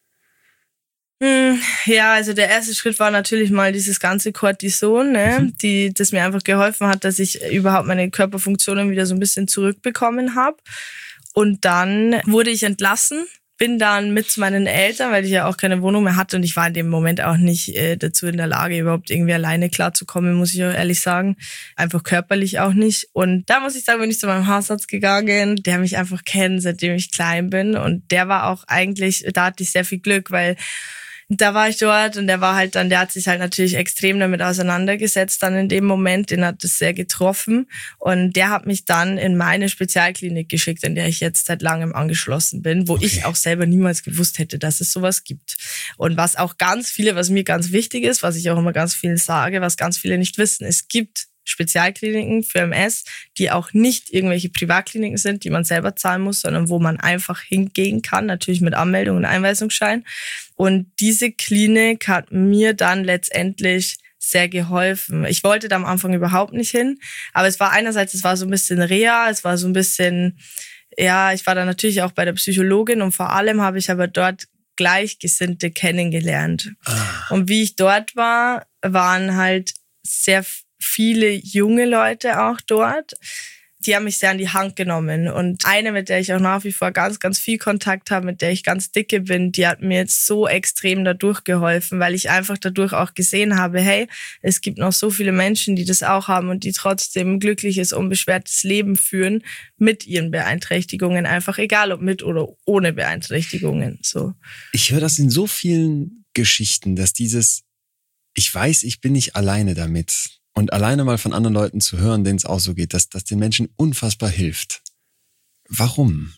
Ja, also der erste Schritt war natürlich mal dieses ganze Cortison, ne, mhm. die, das mir einfach geholfen hat, dass ich überhaupt meine Körperfunktionen wieder so ein bisschen zurückbekommen habe. Und dann wurde ich entlassen, bin dann mit zu meinen Eltern, weil ich ja auch keine Wohnung mehr hatte und ich war in dem Moment auch nicht äh, dazu in der Lage, überhaupt irgendwie alleine klarzukommen, muss ich auch ehrlich sagen. Einfach körperlich auch nicht. Und da muss ich sagen, bin ich zu meinem Hausarzt gegangen, der mich einfach kennt, seitdem ich klein bin. Und der war auch eigentlich, da hatte ich sehr viel Glück, weil Da war ich dort und der war halt dann, der hat sich halt natürlich extrem damit auseinandergesetzt dann in dem Moment, den hat das sehr getroffen und der hat mich dann in meine Spezialklinik geschickt, in der ich jetzt seit langem angeschlossen bin, wo okay. ich auch selber niemals gewusst hätte, dass es sowas gibt. Und was auch ganz viele, was mir ganz wichtig ist, was ich auch immer ganz vielen sage, was ganz viele nicht wissen, es gibt Spezialkliniken für M S, die auch nicht irgendwelche Privatkliniken sind, die man selber zahlen muss, sondern wo man einfach hingehen kann, natürlich mit Anmeldung und Einweisungsschein. Und diese Klinik hat mir dann letztendlich sehr geholfen. Ich wollte da am Anfang überhaupt nicht hin, aber es war einerseits, es war so ein bisschen Reha, es war so ein bisschen, ja, ich war dann natürlich auch bei der Psychologin und vor allem habe ich aber dort Gleichgesinnte kennengelernt. Ah. Und wie ich dort war, waren halt sehr viele junge Leute auch dort, die haben mich sehr an die Hand genommen. Und eine, mit der ich auch nach wie vor ganz, ganz viel Kontakt habe, mit der ich ganz dicke bin, die hat mir jetzt so extrem dadurch geholfen, weil ich einfach dadurch auch gesehen habe, hey, es gibt noch so viele Menschen, die das auch haben und die trotzdem ein glückliches, unbeschwertes Leben führen mit ihren Beeinträchtigungen, einfach egal ob mit oder ohne Beeinträchtigungen. So. Ich höre das in so vielen Geschichten, dass dieses, ich weiß, ich bin nicht alleine damit. Und alleine mal von anderen Leuten zu hören, denen es auch so geht, dass das den Menschen unfassbar hilft. Warum?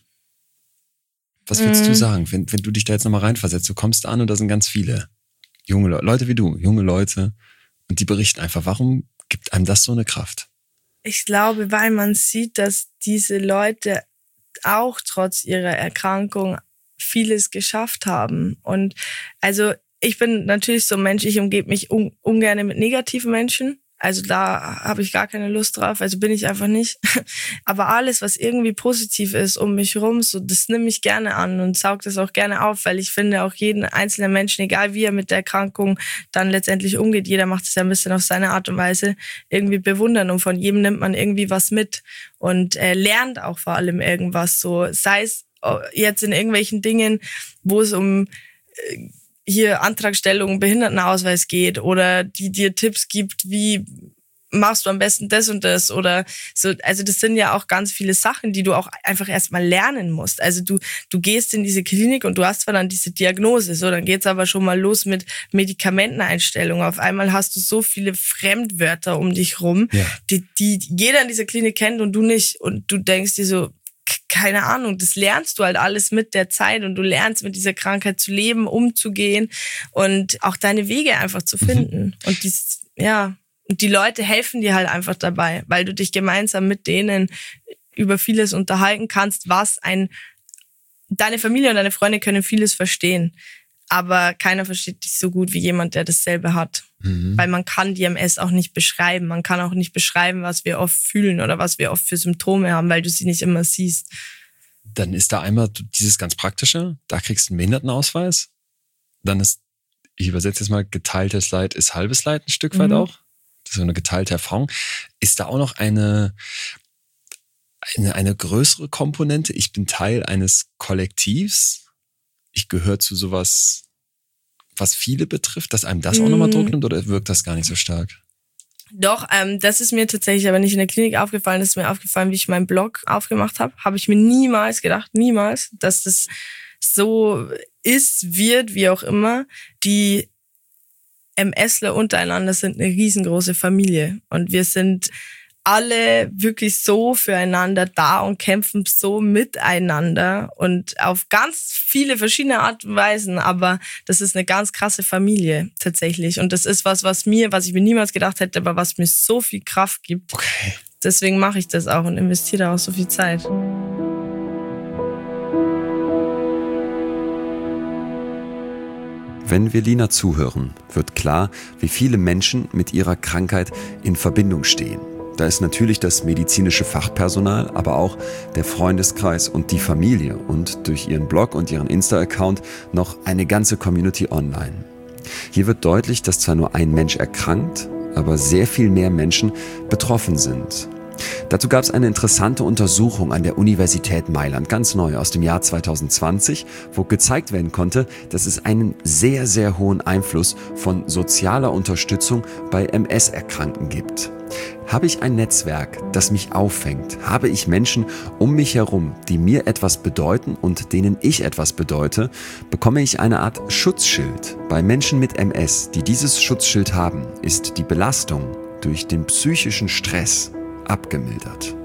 Was würdest mm. du sagen, wenn, wenn du dich da jetzt nochmal reinversetzt? Du kommst an und da sind ganz viele junge Leute, Leute wie du, junge Leute, und die berichten einfach. Warum gibt einem das so eine Kraft? Ich glaube, weil man sieht, dass diese Leute auch trotz ihrer Erkrankung vieles geschafft haben. Und also ich bin natürlich so ein Mensch, ich umgebe mich un- ungern mit negativen Menschen. Also da habe ich gar keine Lust drauf, also bin ich einfach nicht. Aber alles, was irgendwie positiv ist um mich rum, so das nehme ich gerne an und saug das auch gerne auf, weil ich finde auch jeden einzelnen Menschen, egal wie er mit der Erkrankung dann letztendlich umgeht, jeder macht es ja ein bisschen auf seine Art und Weise, irgendwie bewundern und von jedem nimmt man irgendwie was mit und äh, lernt auch vor allem irgendwas, so sei es jetzt in irgendwelchen Dingen, wo es um äh, hier Antragstellung, Behindertenausweis geht oder die dir Tipps gibt, wie machst du am besten das und das oder so. Also das sind ja auch ganz viele Sachen, die du auch einfach erstmal lernen musst. Also du du gehst in diese Klinik und du hast zwar dann diese Diagnose, so dann geht's aber schon mal los mit Medikamenteneinstellung. Auf einmal hast du so viele Fremdwörter um dich rum, ja. die, die jeder in dieser Klinik kennt und du nicht. Und du denkst dir so, keine Ahnung, das lernst du halt alles mit der Zeit und du lernst mit dieser Krankheit zu leben, umzugehen und auch deine Wege einfach zu finden. Mhm. Und dies, ja, und die Leute helfen dir halt einfach dabei, weil du dich gemeinsam mit denen über vieles unterhalten kannst, was ein, deine Familie und deine Freunde können vieles verstehen, aber keiner versteht dich so gut wie jemand, der dasselbe hat. Mhm. Weil man kann die M S auch nicht beschreiben. Man kann auch nicht beschreiben, was wir oft fühlen oder was wir oft für Symptome haben, weil du sie nicht immer siehst. Dann ist da einmal dieses ganz Praktische, da kriegst du einen Behindertenausweis. Dann ist, ich übersetze jetzt mal, geteiltes Leid ist halbes Leid ein Stück weit mhm. auch. Das ist so eine geteilte Erfahrung. Ist da auch noch eine, eine, eine größere Komponente? Ich bin Teil eines Kollektivs. Ich gehöre zu sowas, was viele betrifft, dass einem das auch nochmal Druck nimmt oder wirkt das gar nicht so stark? Doch, ähm, das ist mir tatsächlich aber nicht in der Klinik aufgefallen. Das ist mir aufgefallen, wie ich meinen Blog aufgemacht habe. Habe ich mir niemals gedacht, niemals, dass das so ist, wird, wie auch immer. Die MSler untereinander sind eine riesengroße Familie und wir sind alle wirklich so füreinander da und kämpfen so miteinander und auf ganz viele verschiedene Art und Weisen, aber das ist eine ganz krasse Familie tatsächlich und das ist was, was mir, was ich mir niemals gedacht hätte, aber was mir so viel Kraft gibt. Okay. Deswegen mache ich das auch und investiere da auch so viel Zeit. Wenn wir Lina zuhören, wird klar, wie viele Menschen mit ihrer Krankheit in Verbindung stehen. Da ist natürlich das medizinische Fachpersonal, aber auch der Freundeskreis und die Familie und durch ihren Blog und ihren Insta-Account noch eine ganze Community online. Hier wird deutlich, dass zwar nur ein Mensch erkrankt, aber sehr viel mehr Menschen betroffen sind. Dazu gab es eine interessante Untersuchung an der Universität Mailand, ganz neu aus dem Jahr zwanzig zwanzig, wo gezeigt werden konnte, dass es einen sehr, sehr hohen Einfluss von sozialer Unterstützung bei M S-Erkrankten gibt. Habe ich ein Netzwerk, das mich auffängt? Habe ich Menschen um mich herum, die mir etwas bedeuten und denen ich etwas bedeute? Bekomme ich eine Art Schutzschild? Bei Menschen mit M S, die dieses Schutzschild haben, ist die Belastung durch den psychischen Stress abgemildert.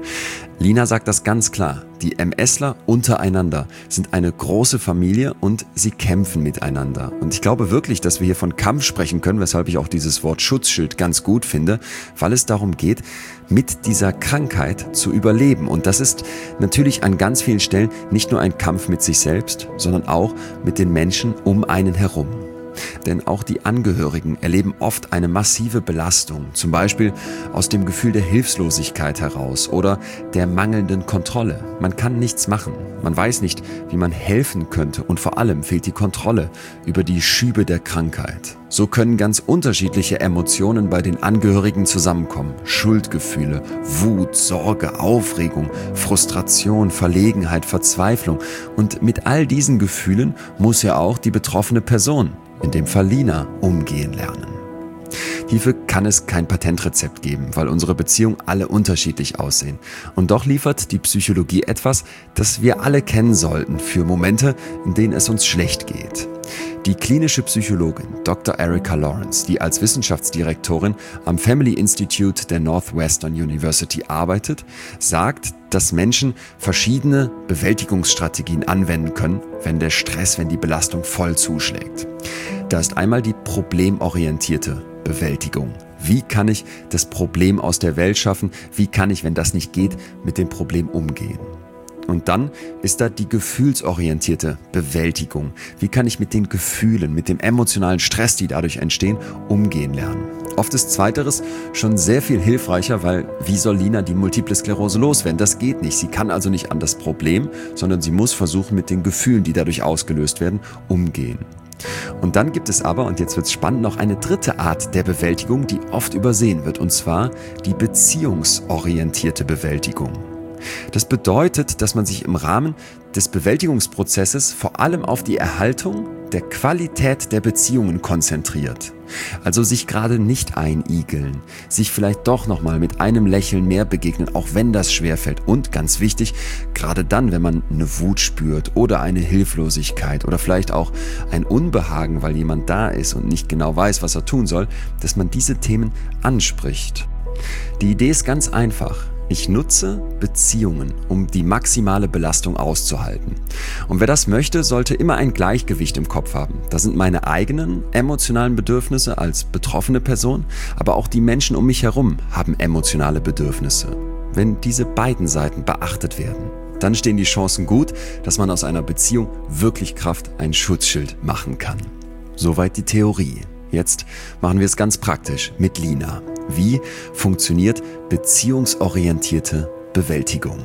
Lina sagt das ganz klar. Die MSler untereinander sind eine große Familie und sie kämpfen miteinander. Und ich glaube wirklich, dass wir hier von Kampf sprechen können, weshalb ich auch dieses Wort Schutzschild ganz gut finde, weil es darum geht, mit dieser Krankheit zu überleben. Und das ist natürlich an ganz vielen Stellen nicht nur ein Kampf mit sich selbst, sondern auch mit den Menschen um einen herum. Denn auch die Angehörigen erleben oft eine massive Belastung, zum Beispiel aus dem Gefühl der Hilflosigkeit heraus oder der mangelnden Kontrolle. Man kann nichts machen, man weiß nicht, wie man helfen könnte und vor allem fehlt die Kontrolle über die Schübe der Krankheit. So können ganz unterschiedliche Emotionen bei den Angehörigen zusammenkommen. Schuldgefühle, Wut, Sorge, Aufregung, Frustration, Verlegenheit, Verzweiflung. Und mit all diesen Gefühlen muss ja auch die betroffene Person, in dem Fall Lina, umgehen lernen. Hierfür kann es kein Patentrezept geben, weil unsere Beziehungen alle unterschiedlich aussehen. Und doch liefert die Psychologie etwas, das wir alle kennen sollten für Momente, in denen es uns schlecht geht. Die klinische Psychologin Doktor Erica Lawrence, die als Wissenschaftsdirektorin am Family Institute der Northwestern University arbeitet, sagt, dass Menschen verschiedene Bewältigungsstrategien anwenden können, wenn der Stress, wenn die Belastung voll zuschlägt. Da ist einmal die problemorientierte Bewältigung. Wie kann ich das Problem aus der Welt schaffen? Wie kann ich, wenn das nicht geht, mit dem Problem umgehen? Und dann ist da die gefühlsorientierte Bewältigung. Wie kann ich mit den Gefühlen, mit dem emotionalen Stress, die dadurch entstehen, umgehen lernen? Oft ist Zweiteres schon sehr viel hilfreicher, weil wie soll Lina die Multiple Sklerose loswerden? Das geht nicht. Sie kann also nicht an das Problem, sondern sie muss versuchen, mit den Gefühlen, die dadurch ausgelöst werden, umgehen. Und dann gibt es aber, und jetzt wird's spannend, noch eine dritte Art der Bewältigung, die oft übersehen wird, und zwar die beziehungsorientierte Bewältigung. Das bedeutet, dass man sich im Rahmen des Bewältigungsprozesses vor allem auf die Erhaltung der Qualität der Beziehungen konzentriert. Also sich gerade nicht einigeln, sich vielleicht doch nochmal mit einem Lächeln mehr begegnen, auch wenn das schwerfällt. Und ganz wichtig, gerade dann, wenn man eine Wut spürt oder eine Hilflosigkeit oder vielleicht auch ein Unbehagen, weil jemand da ist und nicht genau weiß, was er tun soll, dass man diese Themen anspricht. Die Idee ist ganz einfach. Ich nutze Beziehungen, um die maximale Belastung auszuhalten. Und wer das möchte, sollte immer ein Gleichgewicht im Kopf haben. Das sind meine eigenen emotionalen Bedürfnisse als betroffene Person, aber auch die Menschen um mich herum haben emotionale Bedürfnisse. Wenn diese beiden Seiten beachtet werden, dann stehen die Chancen gut, dass man aus einer Beziehung wirklich Kraft ein Schutzschild machen kann. Soweit die Theorie. Jetzt machen wir es ganz praktisch mit Lina. Wie funktioniert beziehungsorientierte Bewältigung?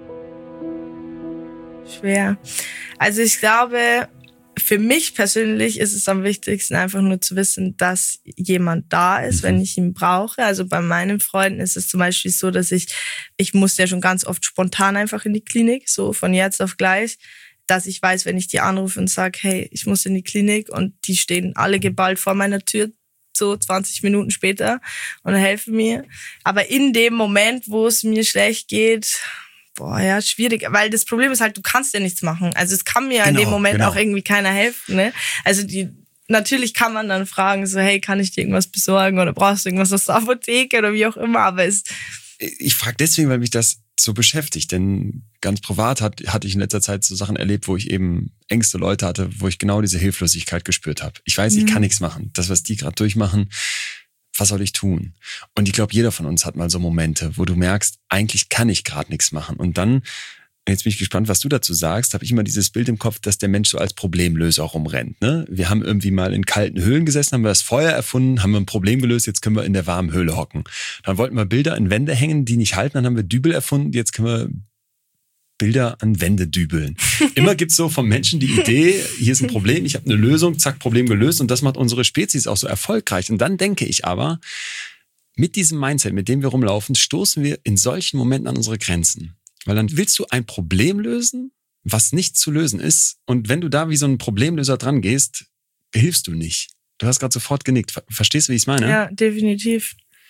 Schwer. Also ich glaube, für mich persönlich ist es am wichtigsten, einfach nur zu wissen, dass jemand da ist, mhm. wenn ich ihn brauche. Also bei meinen Freunden ist es zum Beispiel so, dass ich, ich musste ja schon ganz oft spontan einfach in die Klinik, so von jetzt auf gleich, dass ich weiß, wenn ich die anrufe und sage, hey, ich muss in die Klinik und die stehen alle geballt vor meiner Tür, so zwanzig Minuten später und helfen mir. Aber in dem Moment, wo es mir schlecht geht, boah, ja, schwierig. Weil das Problem ist halt, du kannst ja nichts machen. Also es kann mir genau, in dem Moment genau. auch irgendwie keiner helfen. Ne? Also die natürlich kann man dann fragen, so, hey, kann ich dir irgendwas besorgen oder brauchst du irgendwas aus der Apotheke oder wie auch immer. Aber es ich frage deswegen, weil mich das so beschäftigt, denn ganz privat hat, hatte ich in letzter Zeit so Sachen erlebt, wo ich eben engste Leute hatte, wo ich genau diese Hilflosigkeit gespürt habe. Ich weiß, mhm. ich kann nichts machen. Das, was die gerade durchmachen, was soll ich tun? Und ich glaube, jeder von uns hat mal so Momente, wo du merkst, eigentlich kann ich gerade nichts machen. Und dann, jetzt bin ich gespannt, was du dazu sagst, habe ich immer dieses Bild im Kopf, dass der Mensch so als Problemlöser rumrennt. Ne? Wir haben irgendwie mal in kalten Höhlen gesessen, haben wir das Feuer erfunden, haben wir ein Problem gelöst, jetzt können wir in der warmen Höhle hocken. Dann wollten wir Bilder an Wände hängen, die nicht halten, dann haben wir Dübel erfunden, jetzt können wir Bilder an Wände dübeln. Immer gibt's so vom Menschen die Idee, hier ist ein Problem, ich habe eine Lösung, zack, Problem gelöst, und das macht unsere Spezies auch so erfolgreich. Und dann denke ich aber, mit diesem Mindset, mit dem wir rumlaufen, stoßen wir in solchen Momenten an unsere Grenzen. Weil dann willst du ein Problem lösen, was nicht zu lösen ist. Und wenn du da wie so ein Problemlöser dran gehst, hilfst du nicht. Du hast gerade sofort genickt. Verstehst du, wie ich es meine? Ja, definitiv.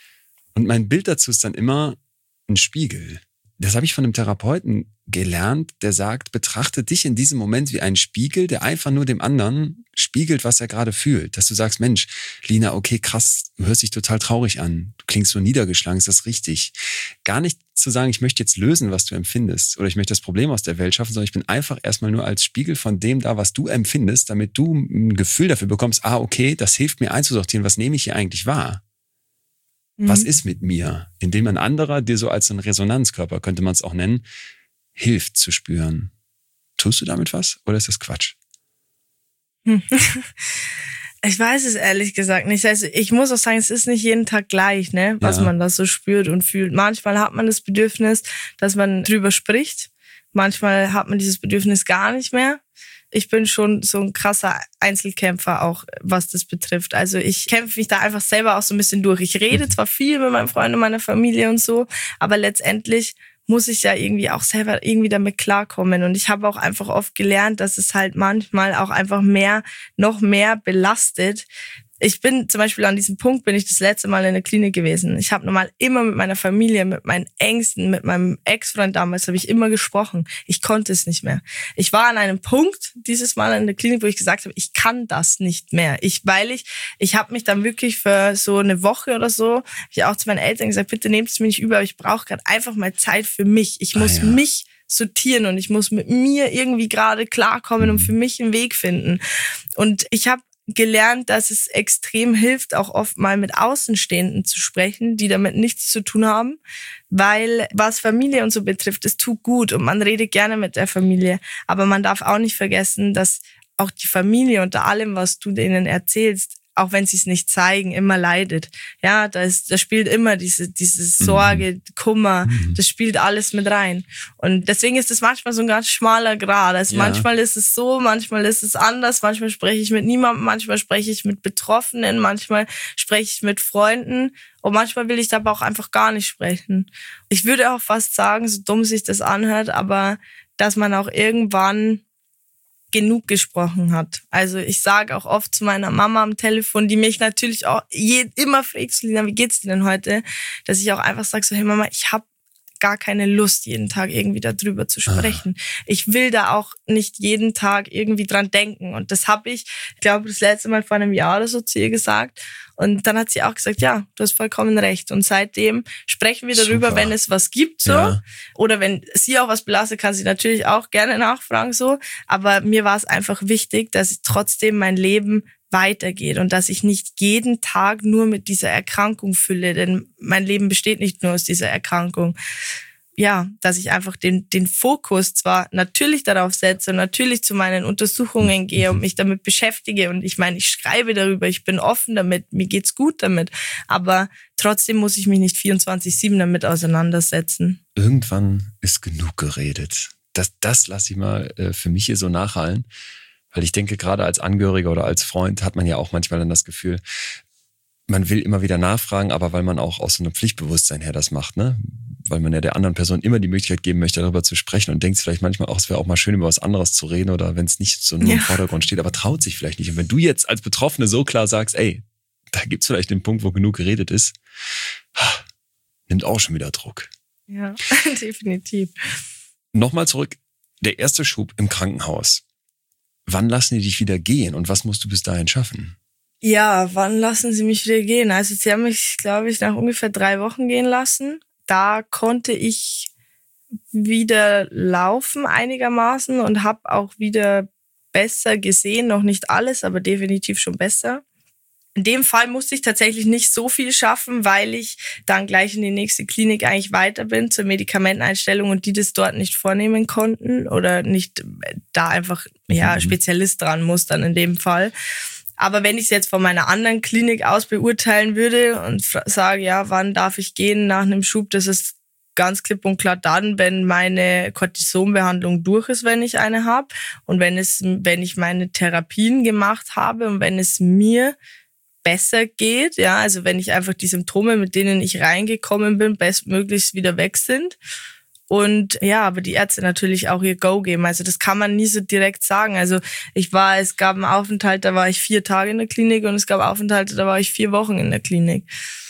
Und mein Bild dazu ist dann immer ein Spiegel. Das habe ich von einem Therapeuten gelernt, der sagt, betrachte dich in diesem Moment wie einen Spiegel, der einfach nur dem anderen spiegelt, was er gerade fühlt. Dass du sagst, Mensch, Lina, okay, krass, du hörst dich total traurig an. Du klingst so niedergeschlagen, ist das richtig? Gar nicht zu sagen, ich möchte jetzt lösen, was du empfindest oder ich möchte das Problem aus der Welt schaffen, sondern ich bin einfach erstmal nur als Spiegel von dem da, was du empfindest, damit du ein Gefühl dafür bekommst, ah, okay, das hilft mir einzusortieren, was nehme ich hier eigentlich wahr? Was ist mit mir? Indem ein anderer dir so als ein Resonanzkörper, könnte man es auch nennen, hilft zu spüren. Tust du damit was oder ist das Quatsch? Hm. Ich weiß es ehrlich gesagt nicht. Also ich muss auch sagen, es ist nicht jeden Tag gleich, ne, was ja. man da so spürt und fühlt. Manchmal hat man das Bedürfnis, dass man drüber spricht. Manchmal hat man dieses Bedürfnis gar nicht mehr. Ich bin schon so ein krasser Einzelkämpfer auch, was das betrifft. Also ich kämpfe mich da einfach selber auch so ein bisschen durch. Ich rede zwar viel mit meinen Freunden, meiner Familie und so, aber letztendlich muss ich ja irgendwie auch selber irgendwie damit klarkommen. Und ich habe auch einfach oft gelernt, dass es halt manchmal auch einfach mehr, noch mehr belastet. Ich bin zum Beispiel an diesem Punkt, bin ich das letzte Mal in der Klinik gewesen. Ich habe normal immer mit meiner Familie, mit meinen Ängsten, mit meinem Ex-Freund damals, habe ich immer gesprochen. Ich konnte es nicht mehr. Ich war an einem Punkt dieses Mal in der Klinik, wo ich gesagt habe, ich kann das nicht mehr. Ich, weil ich, ich habe mich dann wirklich für so eine Woche oder so, hab ich auch zu meinen Eltern gesagt, bitte nehmt es mir nicht über, aber ich brauche gerade einfach mal Zeit für mich. Ich muss ah, ja. mich sortieren und ich muss mit mir irgendwie gerade klarkommen mhm. und für mich einen Weg finden. Und ich habe gelernt, dass es extrem hilft, auch oft mal mit Außenstehenden zu sprechen, die damit nichts zu tun haben, weil was Familie und so betrifft, es tut gut und man redet gerne mit der Familie, aber man darf auch nicht vergessen, dass auch die Familie unter allem, was du denen erzählst, auch wenn sie es nicht zeigen, immer leidet. Ja, da ist, da spielt immer diese, diese Sorge, mhm. Kummer, mhm. das spielt alles mit rein. Und deswegen ist es manchmal so ein ganz schmaler Grat. Also ja. manchmal ist es so, manchmal ist es anders, manchmal spreche ich mit niemandem, manchmal spreche ich mit Betroffenen, manchmal spreche ich mit Freunden und manchmal will ich da aber auch einfach gar nicht sprechen. Ich würde auch fast sagen, so dumm sich das anhört, aber dass man auch irgendwann genug gesprochen hat. Also ich sage auch oft zu meiner Mama am Telefon, die mich natürlich auch je, immer fragt, Lina, wie geht's dir denn heute? Dass ich auch einfach sage so, hey Mama, ich habe gar keine Lust, jeden Tag irgendwie darüber zu sprechen. Ah. Ich will da auch nicht jeden Tag irgendwie dran denken. Und das habe ich, ich glaube, das letzte Mal vor einem Jahr oder so zu ihr gesagt. Und dann hat sie auch gesagt, ja, du hast vollkommen recht. Und seitdem sprechen wir darüber, Super. Wenn es was gibt, so. Ja. Oder wenn sie auch was belastet, kann sie natürlich auch gerne nachfragen, so. Aber mir war es einfach wichtig, dass ich trotzdem mein Leben weitergeht und dass ich nicht jeden Tag nur mit dieser Erkrankung fülle, denn mein Leben besteht nicht nur aus dieser Erkrankung. Ja, dass ich einfach den den Fokus zwar natürlich darauf setze und natürlich zu meinen Untersuchungen gehe und mich damit beschäftige und ich meine, ich schreibe darüber, ich bin offen damit, mir geht's gut damit, aber trotzdem muss ich mich nicht vierundzwanzig sieben damit auseinandersetzen. Irgendwann ist genug geredet. Das, das lasse ich mal äh, für mich hier so nachhallen. Weil ich denke, gerade als Angehöriger oder als Freund hat man ja auch manchmal dann das Gefühl, man will immer wieder nachfragen, aber weil man auch aus so einem Pflichtbewusstsein her das macht, ne? Weil man ja der anderen Person immer die Möglichkeit geben möchte, darüber zu sprechen und denkt vielleicht manchmal auch, es wäre auch mal schön, über was anderes zu reden oder wenn es nicht so nur ja. im Vordergrund steht, aber traut sich vielleicht nicht. Und wenn du jetzt als Betroffene so klar sagst, ey, da gibt's vielleicht den Punkt, wo genug geredet ist, nimmt auch schon wieder Druck. Ja, definitiv. Nochmal zurück, der erste Schub im Krankenhaus. Wann lassen die dich wieder gehen und was musst du bis dahin schaffen? Ja, wann lassen sie mich wieder gehen? Also sie haben mich, glaube ich, nach ungefähr drei Wochen gehen lassen. Da konnte ich wieder laufen einigermaßen und habe auch wieder besser gesehen. Noch nicht alles, aber definitiv schon besser. In dem Fall musste ich tatsächlich nicht so viel schaffen, weil ich dann gleich in die nächste Klinik eigentlich weiter bin zur Medikamenteneinstellung und die das dort nicht vornehmen konnten oder nicht da einfach ja mhm. Spezialist dran muss dann in dem Fall. Aber wenn ich es jetzt von meiner anderen Klinik aus beurteilen würde und sage, ja, wann darf ich gehen nach einem Schub, das ist ganz klipp und klar dann, wenn meine Cortisonbehandlung durch ist, wenn ich eine habe und wenn es, wenn ich meine Therapien gemacht habe und wenn es mir besser geht, ja, also wenn ich einfach die Symptome, mit denen ich reingekommen bin, bestmöglichst wieder weg sind. Und ja, aber die Ärzte natürlich auch ihr Go geben. Also das kann man nie so direkt sagen. Also ich war, es gab einen Aufenthalt, da war ich vier Tage in der Klinik und es gab Aufenthalte, da war ich vier Wochen in der Klinik.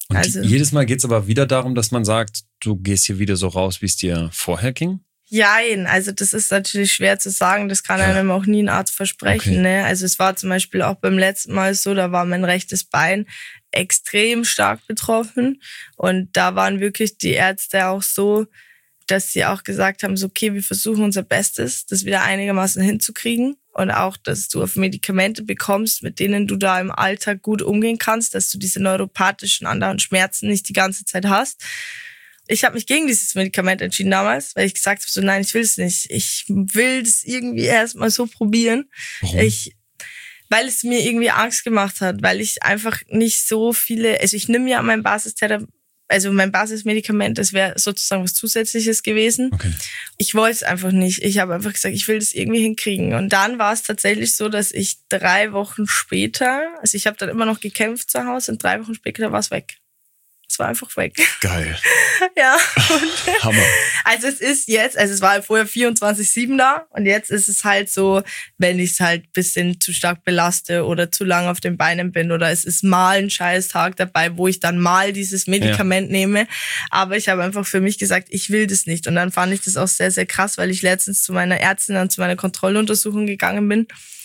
Und also, jedes Mal geht es aber wieder darum, dass man sagt, du gehst hier wieder so raus, wie es dir vorher ging? Jein, also das ist natürlich schwer zu sagen, das kann einem ja auch nie ein Arzt versprechen. Okay. Ne? Also es war zum Beispiel auch beim letzten Mal so, da war mein rechtes Bein extrem stark betroffen und da waren wirklich die Ärzte auch so, dass sie auch gesagt haben, so okay, wir versuchen unser Bestes, das wieder einigermaßen hinzukriegen und auch, dass du auf Medikamente bekommst, mit denen du da im Alltag gut umgehen kannst, dass du diese neuropathischen anderen Schmerzen nicht die ganze Zeit hast. Ich habe mich gegen dieses Medikament entschieden damals, weil ich gesagt habe, so nein, ich will es nicht. Ich will das irgendwie erstmal so probieren. Warum? Ich, weil es mir irgendwie Angst gemacht hat, weil ich einfach nicht so viele, also ich nehme ja mein Basistherapeut, also mein Basismedikament, das wäre sozusagen was Zusätzliches gewesen. Okay. Ich wollte es einfach nicht. Ich habe einfach gesagt, ich will das irgendwie hinkriegen. Und dann war es tatsächlich so, dass ich drei Wochen später, also ich habe dann immer noch gekämpft zu Hause und drei Wochen später war es weg. Es war einfach weg. Geil. Ja. Und Hammer. Also es ist jetzt, also es war vorher vierundzwanzig sieben da und jetzt ist es halt so, wenn ich es halt ein bisschen zu stark belaste oder zu lang auf den Beinen bin oder es ist mal ein Scheißtag dabei, wo ich dann mal dieses Medikament ja. nehme. Aber ich habe einfach für mich gesagt, ich will das nicht. Und dann fand ich das auch sehr, sehr krass, weil ich letztens zu meiner Ärztin und zu meiner Kontrolluntersuchung gegangen bin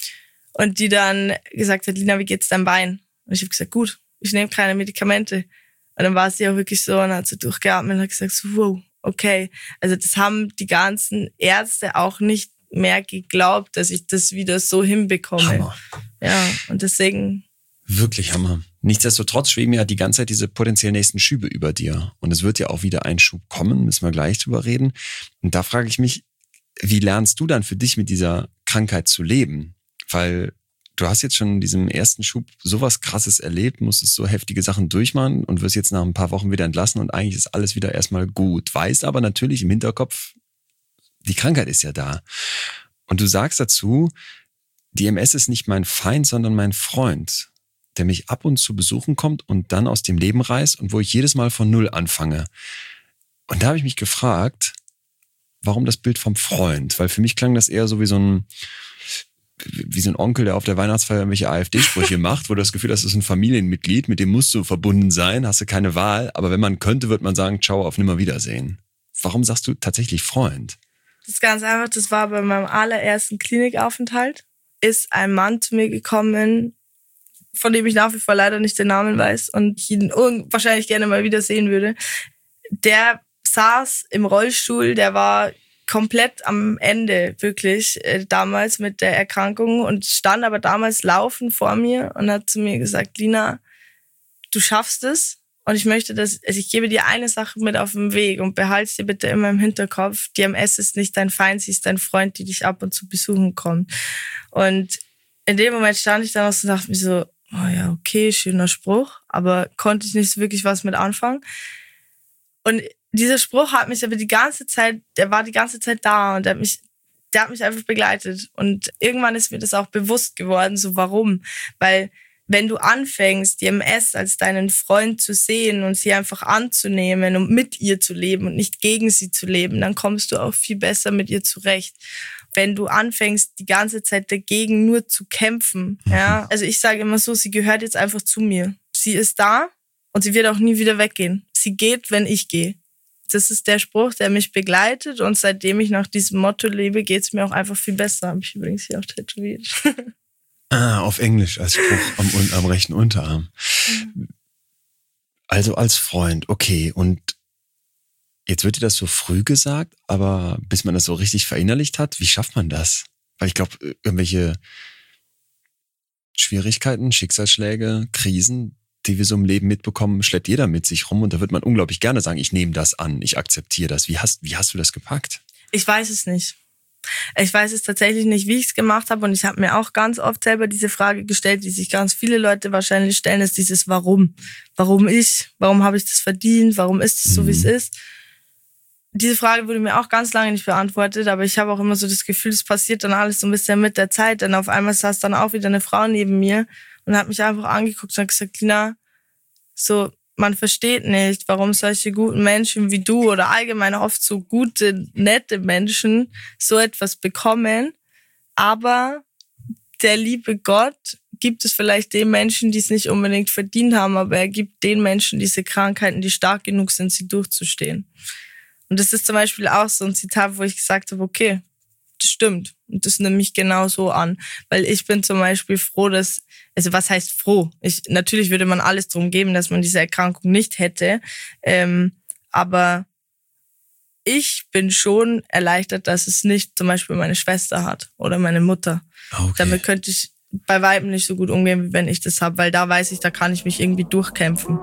und die dann gesagt hat, Lina, wie geht's deinem Bein? Und ich habe gesagt, gut, ich nehme keine Medikamente. Und dann war sie auch wirklich so und hat so durchgeatmet und hat gesagt, so, wow, okay. Also das haben die ganzen Ärzte auch nicht mehr geglaubt, dass ich das wieder so hinbekomme. Hammer. Ja, und deswegen... Wirklich Hammer. Nichtsdestotrotz schweben ja die ganze Zeit diese potenziell nächsten Schübe über dir. Und es wird ja auch wieder ein Schub kommen, müssen wir gleich drüber reden. Und da frage ich mich, wie lernst du dann für dich mit dieser Krankheit zu leben? Weil... Du hast jetzt schon in diesem ersten Schub sowas Krasses erlebt, musstest so heftige Sachen durchmachen und wirst jetzt nach ein paar Wochen wieder entlassen und eigentlich ist alles wieder erstmal gut. Weißt aber natürlich im Hinterkopf, die Krankheit ist ja da. Und du sagst dazu, die M S ist nicht mein Feind, sondern mein Freund, der mich ab und zu besuchen kommt und dann aus dem Leben reißt und wo ich jedes Mal von Null anfange. Und da habe ich mich gefragt, warum das Bild vom Freund? Weil für mich klang das eher so wie so ein wie so ein Onkel, der auf der Weihnachtsfeier irgendwelche AfD-Sprüche macht, wo du das Gefühl hast, das ist ein Familienmitglied, mit dem musst du verbunden sein, hast du keine Wahl, aber wenn man könnte, wird man sagen, ciao, auf Nimmerwiedersehen. Warum sagst du tatsächlich Freund? Das ist ganz einfach, das war bei meinem allerersten Klinikaufenthalt, ist ein Mann zu mir gekommen, von dem ich nach wie vor leider nicht den Namen weiß und ich ihn wahrscheinlich gerne mal wieder sehen würde. Der saß im Rollstuhl, der war komplett am Ende, wirklich, äh, damals mit der Erkrankung und stand aber damals laufend vor mir und hat zu mir gesagt, Lina, du schaffst es und ich möchte, dass, also ich gebe dir eine Sache mit auf den Weg und behalte sie bitte immer im Hinterkopf, die M S ist nicht dein Feind, sie ist dein Freund, die dich ab und zu besuchen kommt. Und in dem Moment stand ich dann und dachte mir so, oh ja, okay, schöner Spruch, aber konnte ich nicht wirklich was mit anfangen. Und dieser Spruch hat mich aber die ganze Zeit, der war die ganze Zeit da und der hat mich, der hat mich einfach begleitet. Und irgendwann ist mir das auch bewusst geworden, so warum. Weil wenn du anfängst, die M S als deinen Freund zu sehen und sie einfach anzunehmen und mit ihr zu leben und nicht gegen sie zu leben, dann kommst du auch viel besser mit ihr zurecht. Wenn du anfängst, die ganze Zeit dagegen nur zu kämpfen, ja, also ich sage immer so, sie gehört jetzt einfach zu mir. Sie ist da und sie wird auch nie wieder weggehen. Sie geht, wenn ich gehe. Das ist der Spruch, der mich begleitet und seitdem ich nach diesem Motto lebe, geht's mir auch einfach viel besser. Habe ich übrigens hier auch tätowiert. Ah, auf Englisch als Spruch am, am rechten Unterarm. Mhm. Also als Freund, okay. Und jetzt wird dir das so früh gesagt, aber bis man das so richtig verinnerlicht hat, wie schafft man das? Weil ich glaube, irgendwelche Schwierigkeiten, Schicksalsschläge, Krisen, die wir so im Leben mitbekommen, schleppt jeder mit sich rum und da wird man unglaublich gerne sagen, ich nehme das an, ich akzeptiere das. Wie hast, wie hast du das gepackt? Ich weiß es nicht. Ich weiß es tatsächlich nicht, wie ich es gemacht habe und ich habe mir auch ganz oft selber diese Frage gestellt, die sich ganz viele Leute wahrscheinlich stellen, ist dieses Warum. Warum ich? Warum habe ich das verdient? Warum ist es so, mhm. wie es ist? Diese Frage wurde mir auch ganz lange nicht beantwortet, aber ich habe auch immer so das Gefühl, es passiert dann alles so ein bisschen mit der Zeit, denn auf einmal saß dann auch wieder eine Frau neben mir und hat mich einfach angeguckt und hat gesagt, Lina, so, man versteht nicht, warum solche guten Menschen wie du oder allgemein oft so gute, nette Menschen so etwas bekommen. Aber der liebe Gott gibt es vielleicht den Menschen, die es nicht unbedingt verdient haben, aber er gibt den Menschen diese Krankheiten, die stark genug sind, sie durchzustehen. Und das ist zum Beispiel auch so ein Zitat, wo ich gesagt habe, okay, das stimmt. Und das nehme ich genau so an. Weil ich bin zum Beispiel froh, dass, also was heißt froh? Ich, natürlich würde man alles drum geben, dass man diese Erkrankung nicht hätte. Ähm, aber ich bin schon erleichtert, dass es nicht zum Beispiel meine Schwester hat oder meine Mutter. Okay. Damit könnte ich bei weitem nicht so gut umgehen, wie wenn ich das habe, weil da weiß ich, da kann ich mich irgendwie durchkämpfen.